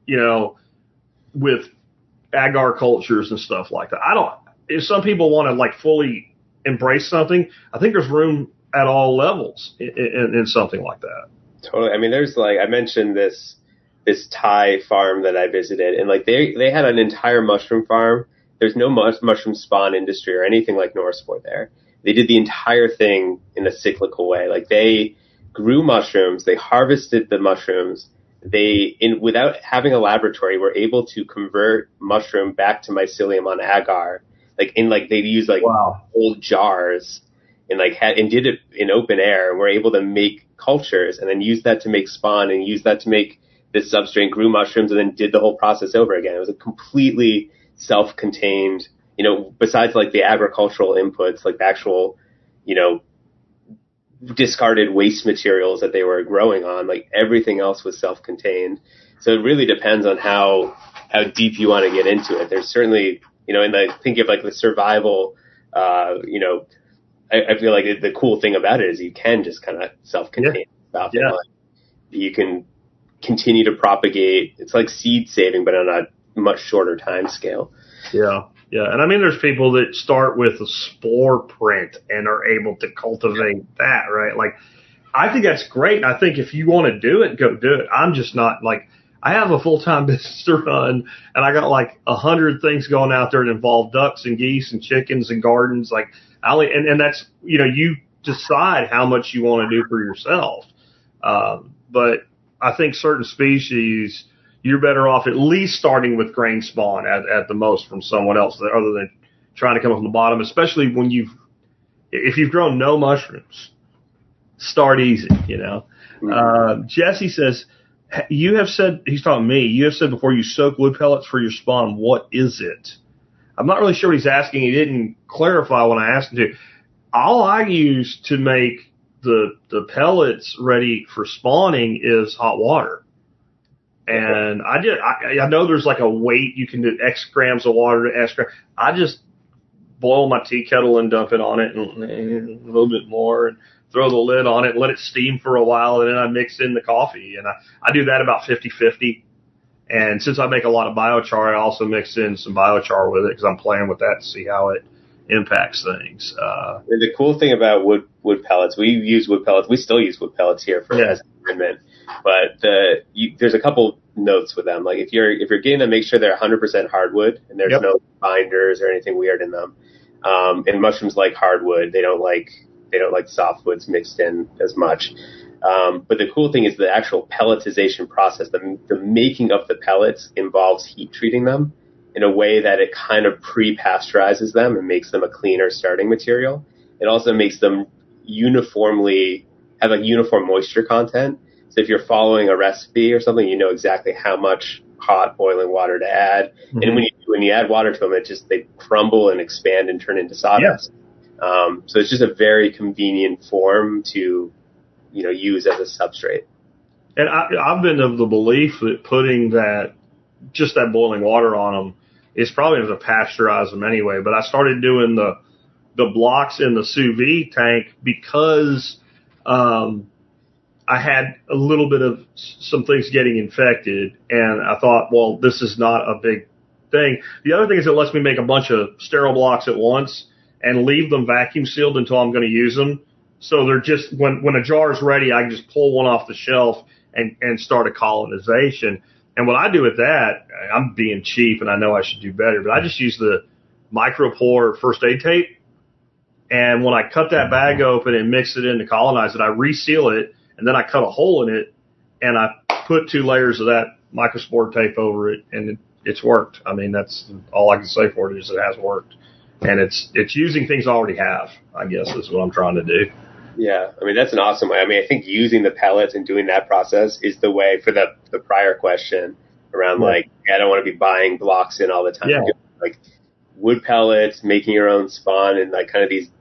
with agar cultures and stuff like that. If some people want to fully embrace something, I think there's room at all levels in something like that. Totally. I mean, there's I mentioned this Thai farm that I visited, and they had an entire mushroom farm. There's no mushroom spawn industry or anything like Northsport there. They did the entire thing in a cyclical way. They grew mushrooms, they harvested the mushrooms. Without having a laboratory, were able to convert mushroom back to mycelium on agar. They use old jars and and did it in open air, and were able to make cultures and then use that to make spawn and use that to make this substrate, grew mushrooms, and then did the whole process over again. It was a completely self-contained, besides the agricultural inputs, the actual, discarded waste materials that they were growing on, everything else was self-contained. So it really depends on how deep you want to get into it. There's certainly, think of the survival, I feel the cool thing about it is you can just kind of self-contain stuff. Yeah. And, you can continue to propagate. It's like seed saving, but on a much shorter time scale. Yeah. Yeah, and I mean, there's people that start with a spore print and are able to cultivate that, right? I think that's great. I think if you want to do it, go do it. I'm just not I have a full-time business to run, and I got 100 things going out there that involve ducks and geese and chickens and gardens. And that's, you decide how much you want to do for yourself. But I think certain species, you're better off at least starting with grain spawn at the most from someone else, other than trying to come up from the bottom, especially if you've grown no mushrooms. Start easy, Jesse says, you have said, he's talking to me, you have said before you soak wood pellets for your spawn. What is it? I'm not really sure what he's asking. He didn't clarify when I asked him to. All I use to make the pellets ready for spawning is hot water. And I know there's a weight you can do, X grams of water to X grams. I just boil my tea kettle and dump it on it and a little bit more and throw the lid on it and let it steam for a while. And then I mix in the coffee, and I do that about 50-50. And since I make a lot of biochar, I also mix in some biochar with it because I'm playing with that to see how it impacts things. The cool thing about wood pellets, we use wood pellets. We still use wood pellets here as an environment. But there's a couple notes with them. Like if you're getting them, make sure they're 100% hardwood and there's no binders or anything weird in them. And mushrooms like hardwood. They don't like softwoods mixed in as much. But the cool thing is the actual pelletization process. The making of the pellets involves heat treating them in a way that it kind of pre-pasteurizes them and makes them a cleaner starting material. It also makes them have a uniform moisture content. So if you're following a recipe or something, you know exactly how much hot boiling water to add. Mm-hmm. And when you add water to them, they crumble and expand and turn into sawdust. Yeah. So it's just a very convenient form to, use as a substrate. And I've been of the belief that putting that boiling water on them is probably going to pasteurize them anyway. But I started doing the blocks in the sous vide tank because I had a little bit of some things getting infected, and I thought, well, this is not a big thing. The other thing is it lets me make a bunch of sterile blocks at once and leave them vacuum sealed until I'm going to use them. So they're just, when a jar is ready, I can just pull one off the shelf and start a colonization. And what I do with that, I'm being cheap and I know I should do better, but I just use the micropore first aid tape. And when I cut that bag open and mix it in to colonize it, I reseal it and then I cut a hole in it and I put 2 layers of that microspore tape over it, and it's worked. I mean, that's all I can say for it is it has worked. And it's using things I already have, I guess, is what I'm trying to do. Yeah, I mean, that's an awesome way. I mean, I think using the pellets and doing that process is the way for the prior question around, like, I don't want to be buying blocks in all the time. Yeah. Like wood pellets, making your own spawn, and like kind of these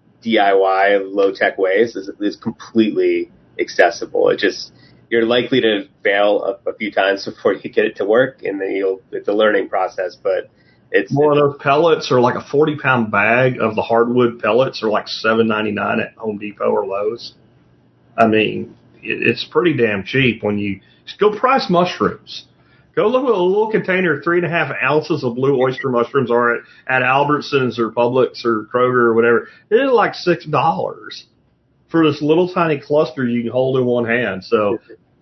DIY low-tech ways is completely accessible. You're likely to fail a few times before you get it to work, and then it's a learning process, but one of those pellets are like a 40-pound bag of the hardwood pellets are like $7.99 at Home Depot or Lowe's. I mean, it's pretty damn cheap when you just go price mushrooms. Go look at a little container, 3.5 ounces of blue oyster mushrooms are at Albertsons or Publix or Kroger or whatever. It's like $6 for this little tiny cluster you can hold in one hand. So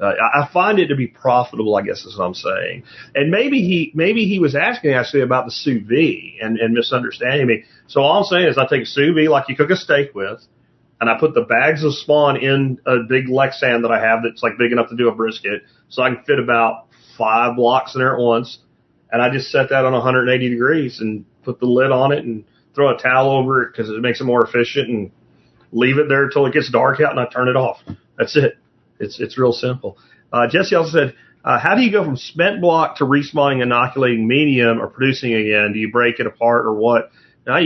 I find it to be profitable, I guess is what I'm saying. And maybe he was asking actually about the sous vide and misunderstanding me. So all I'm saying is I take a sous vide like you cook a steak with, and I put the bags of spawn in a big Lexan that I have that's like big enough to do a brisket, so I can fit about 5 blocks in there at once. And I just set that on 180 degrees and put the lid on it and throw a towel over it because it makes it more efficient, and leave it there until it gets dark out and I turn it off. That's it. It's real simple. Jesse also said, how do you go from spent block to respawning inoculating medium or producing again? Do you break it apart or what? No,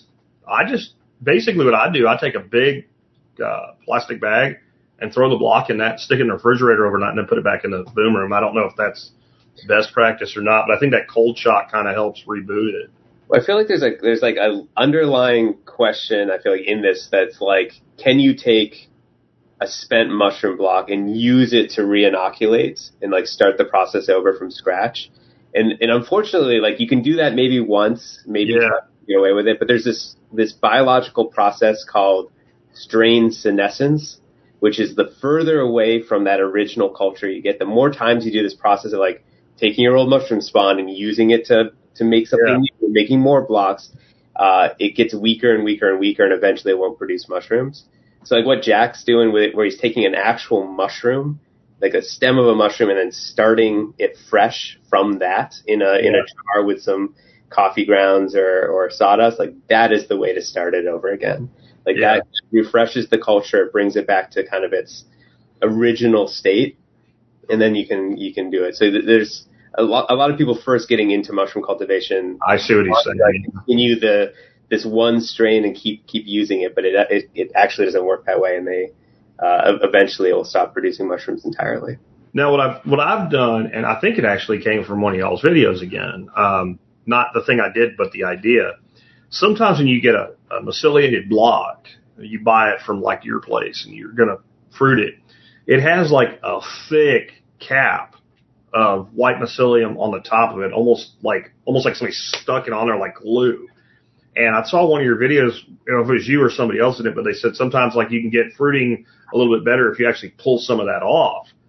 basically what I do, I take a big plastic bag and throw the block in that, stick it in the refrigerator overnight, and then put it back in the boom room. I don't know if that's best practice or not, but I think that cold shock kind of helps reboot it. Well, I feel like there's an underlying question, I feel like, in this that's like, can you take a spent mushroom block and use it to re-inoculate and like start the process over from scratch? And unfortunately, like, you can do that maybe once, maybe get away with it, but there's this biological process called strain senescence, which is the further away from that original culture you get, the more times you do this process of like taking your old mushroom spawn and using it to make something new, making more blocks, it gets weaker and weaker and weaker, and eventually it won't produce mushrooms. So like what Jack's doing with it, where he's taking an actual mushroom, like a stem of a mushroom, and then starting it fresh from that in a jar with some coffee grounds or sawdust, like that is the way to start it over again. Like that refreshes the culture, brings it back to kind of its original state, and then you can do it. So there's a lot of people first getting into mushroom cultivation. I see what he's saying. Continue this one strain and keep using it, but it actually doesn't work that way, and they eventually it will stop producing mushrooms entirely. Now, what I've done, and I think it actually came from one of y'all's videos again, not the thing I did, but the idea. Sometimes when you get a myceliated block, you buy it from like your place and you're going to fruit it. It has like a thick cap of white mycelium on the top of it, almost like somebody stuck it on there like glue. And I saw one of your videos, I don't know if it was you or somebody else in it, but they said sometimes like you can get fruiting a little bit better if you actually pull some of that off.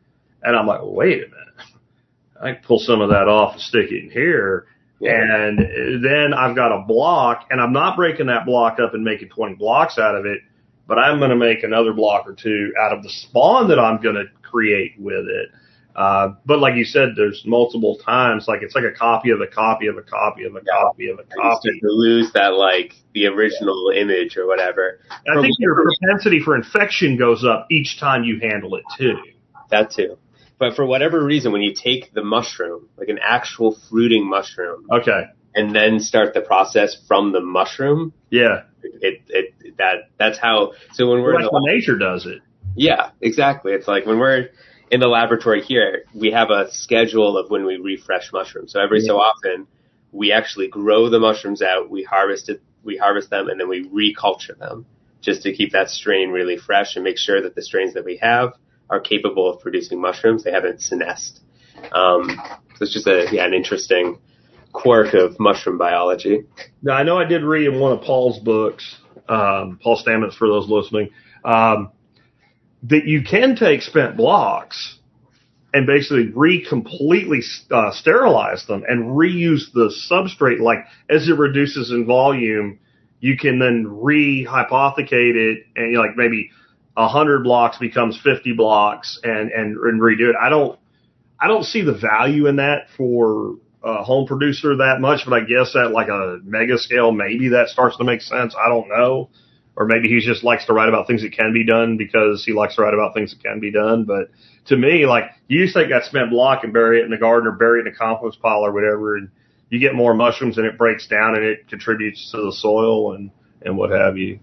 And I'm like, well, wait a minute. I can pull some of that off and stick it in here. Yeah. And then I've got a block, and I'm not breaking that block up and making 20 blocks out of it, but I'm going to make another block or two out of the spawn that I'm going to create with it. But like you said, there's multiple times, like it's like a copy of a copy of a copy of a copy of a copy. You start to lose that, like, the original image or whatever. I think your propensity for infection goes up each time you handle it, too. That, too. But for whatever reason, when you take the mushroom, like an actual fruiting mushroom, okay, and then start the process from the mushroom, yeah, that's how. So when we're like when nature does it, yeah, exactly. It's like when we're in the laboratory here, we have a schedule of when we refresh mushrooms. So every so often, we actually grow the mushrooms out, we harvest them, and then we reculture them just to keep that strain really fresh and make sure that the strains that we have are capable of producing mushrooms. They haven't senesced. So it's just an interesting quirk of mushroom biology. Now, I know I did read in one of Paul's books, Paul Stamets for those listening, that you can take spent blocks and basically completely sterilize them and reuse the substrate. Like as it reduces in volume, you can then rehypothecate it, and like maybe 100 blocks becomes 50 blocks and redo it. I don't see the value in that for a home producer that much, but I guess at like a mega scale, maybe that starts to make sense. I don't know. Or maybe he just likes to write about things that can be done because he likes to write about things that can be done. But to me, like, you just take that spent block and bury it in the garden or bury it in a compost pile or whatever, and you get more mushrooms and it breaks down and it contributes to the soil and what have you.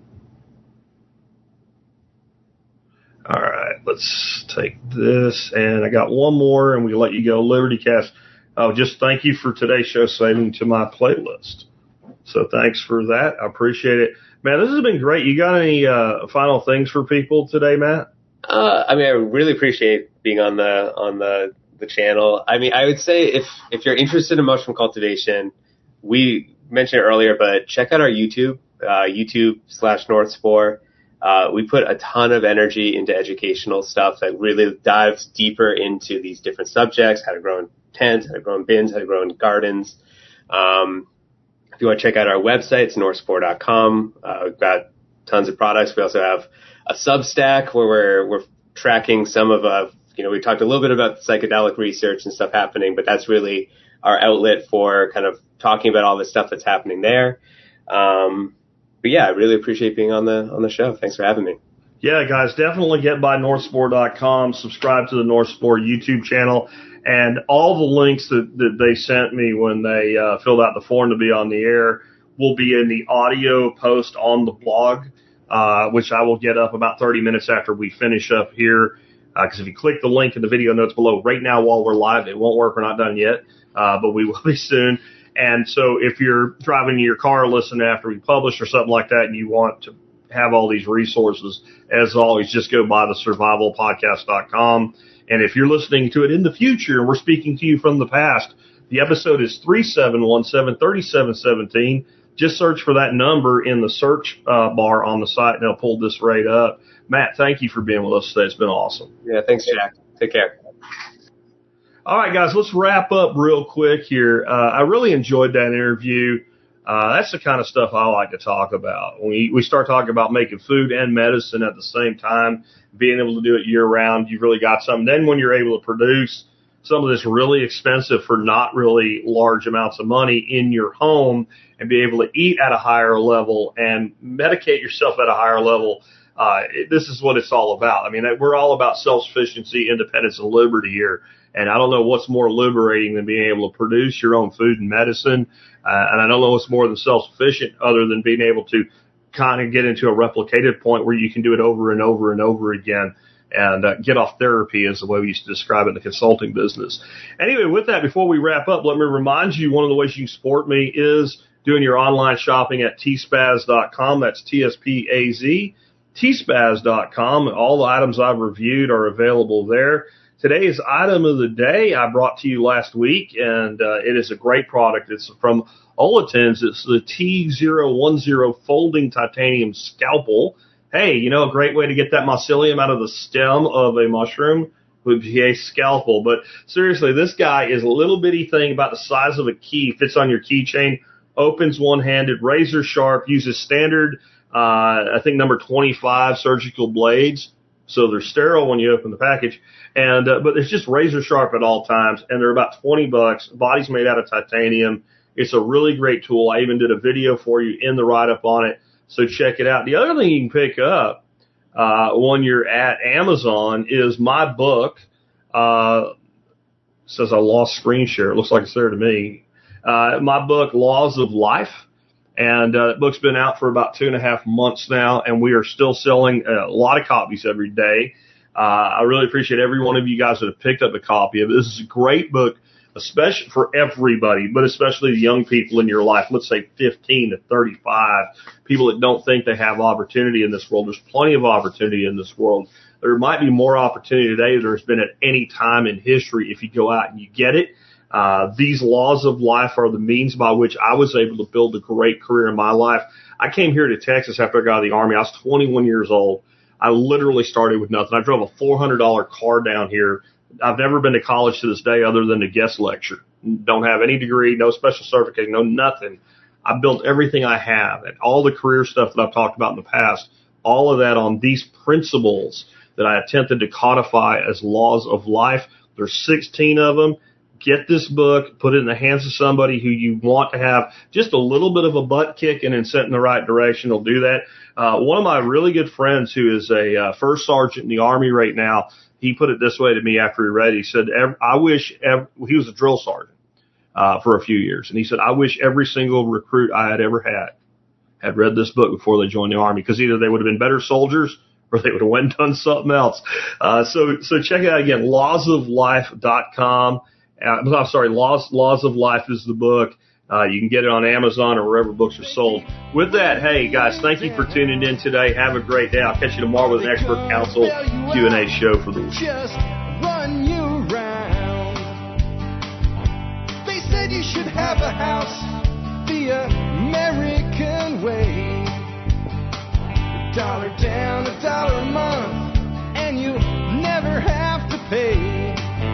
All right, let's take this, and I got one more, and we let you go. Liberty Cast. Oh, just thank you for today's show saving to my playlist. So thanks for that. I appreciate it. Man, this has been great. You got any final things for people today, Matt? I mean, I really appreciate being on the channel. I mean, I would say if you're interested in mushroom cultivation, we mentioned it earlier, but check out our YouTube, YouTube/Northspore. We put a ton of energy into educational stuff that really dives deeper into these different subjects, how to grow in tents, how to grow in bins, how to grow in gardens. If you want to check out our website, it's northspore.com. We've got tons of products. We also have a Substack where we're tracking some of, we talked a little bit about psychedelic research and stuff happening, but that's really our outlet for kind of talking about all the stuff that's happening there. But yeah, I really appreciate being on the show. Thanks for having me. Yeah, guys, definitely get by northspore.com, subscribe to the Northspore YouTube channel, and all the links that they sent me when they filled out the form to be on the air will be in the audio post on the blog, which I will get up about 30 minutes after we finish up here. Because if you click the link in the video notes below, right now while we're live, it won't work. We're not done yet, but we will be soon. And so if you're driving in your car listening after we publish or something like that and you want to have all these resources, as always, just go by the survivalpodcast.com. And if you're listening to it in the future and we're speaking to you from the past, the episode is 3717-3717. Just search for that number in the search bar on the site and it'll pull this right up. Matt, thank you for being with us today. It's been awesome. Yeah, thanks, Jack. Take care. All right, guys, let's wrap up real quick here. I really enjoyed that interview. That's the kind of stuff I like to talk about. When we start talking about making food and medicine at the same time, being able to do it year round, you've really got something. Then when you're able to produce some of this really expensive for not really large amounts of money in your home and be able to eat at a higher level and medicate yourself at a higher level, this is what it's all about. I mean, we're all about self-sufficiency, independence, and liberty here. And I don't know what's more liberating than being able to produce your own food and medicine. And I don't know what's more than self-sufficient other than being able to kind of get into a replicated point where you can do it over and over and over again and get off therapy, is the way we used to describe it in the consulting business. Anyway, with that, before we wrap up, let me remind you one of the ways you can support me is doing your online shopping at tspaz.com. That's TSPAZ, tspaz.com. All the items I've reviewed are available there. Today's item of the day I brought to you last week, and it is a great product. It's from Olatins. It's the T010 Folding Titanium Scalpel. Hey, a great way to get that mycelium out of the stem of a mushroom. would be a scalpel. But seriously, this guy is a little bitty thing about the size of a key, fits on your keychain, opens one-handed, razor sharp, uses standard, I think number 25 surgical blades. So they're sterile when you open the package. And, but it's just razor sharp at all times. And they're about $20. Body's made out of titanium. It's a really great tool. I even did a video for you in the write-up on it. So check it out. The other thing you can pick up, when you're at Amazon is my book. Says I lost screen share. It looks like it's there to me. My book, Laws of Life. And the book's been out for about 2.5 months now, and we are still selling a lot of copies every day. I really appreciate every one of you guys that have picked up a copy of it. This is a great book, especially for everybody, but especially the young people in your life. Let's say 15 to 35, people that don't think they have opportunity in this world. There's plenty of opportunity in this world. There might be more opportunity today than there's been at any time in history if you go out and you get it. These laws of life are the means by which I was able to build a great career in my life. I came here to Texas after I got out of the Army. I was 21 years old. I literally started with nothing. I drove a $400 car down here. I've never been to college to this day other than to guest lecture. Don't have any degree, no special certificate, no nothing. I built everything I have, and all the career stuff that I've talked about in the past, all of that on these principles that I attempted to codify as laws of life. There's 16 of them. Get this book, put it in the hands of somebody who you want to have just a little bit of a butt kicking and sent in the right direction. Will do that. One of my really good friends who is a first sergeant in the Army right now, he put it this way to me after he read it. He said, he was a drill sergeant for a few years. And he said, I wish every single recruit I had ever had read this book before they joined the Army, because either they would have been better soldiers or they would have went and done something else. So check it out again, lawsoflife.com. I'm sorry, Laws of Life is the book. You can get it on Amazon or wherever books are sold. With that, hey, guys, thank you for tuning in today. Have a great day. I'll catch you tomorrow with an expert counsel Q&A show for the week. Just run you round. They said you should have a house the American way. $1 down, $1 a month, and you'll never have to pay.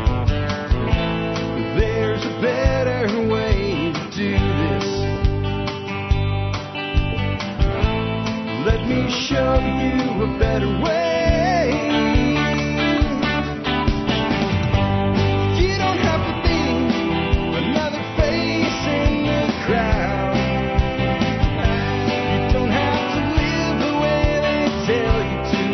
There's a better way to do this. Let me show you a better way. You don't have to be another face in the crowd. You don't have to live the way they tell you to.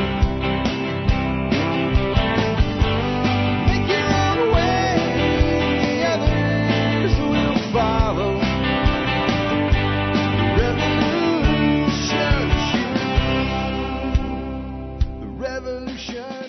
Make your own way, the others will follow. The revolution.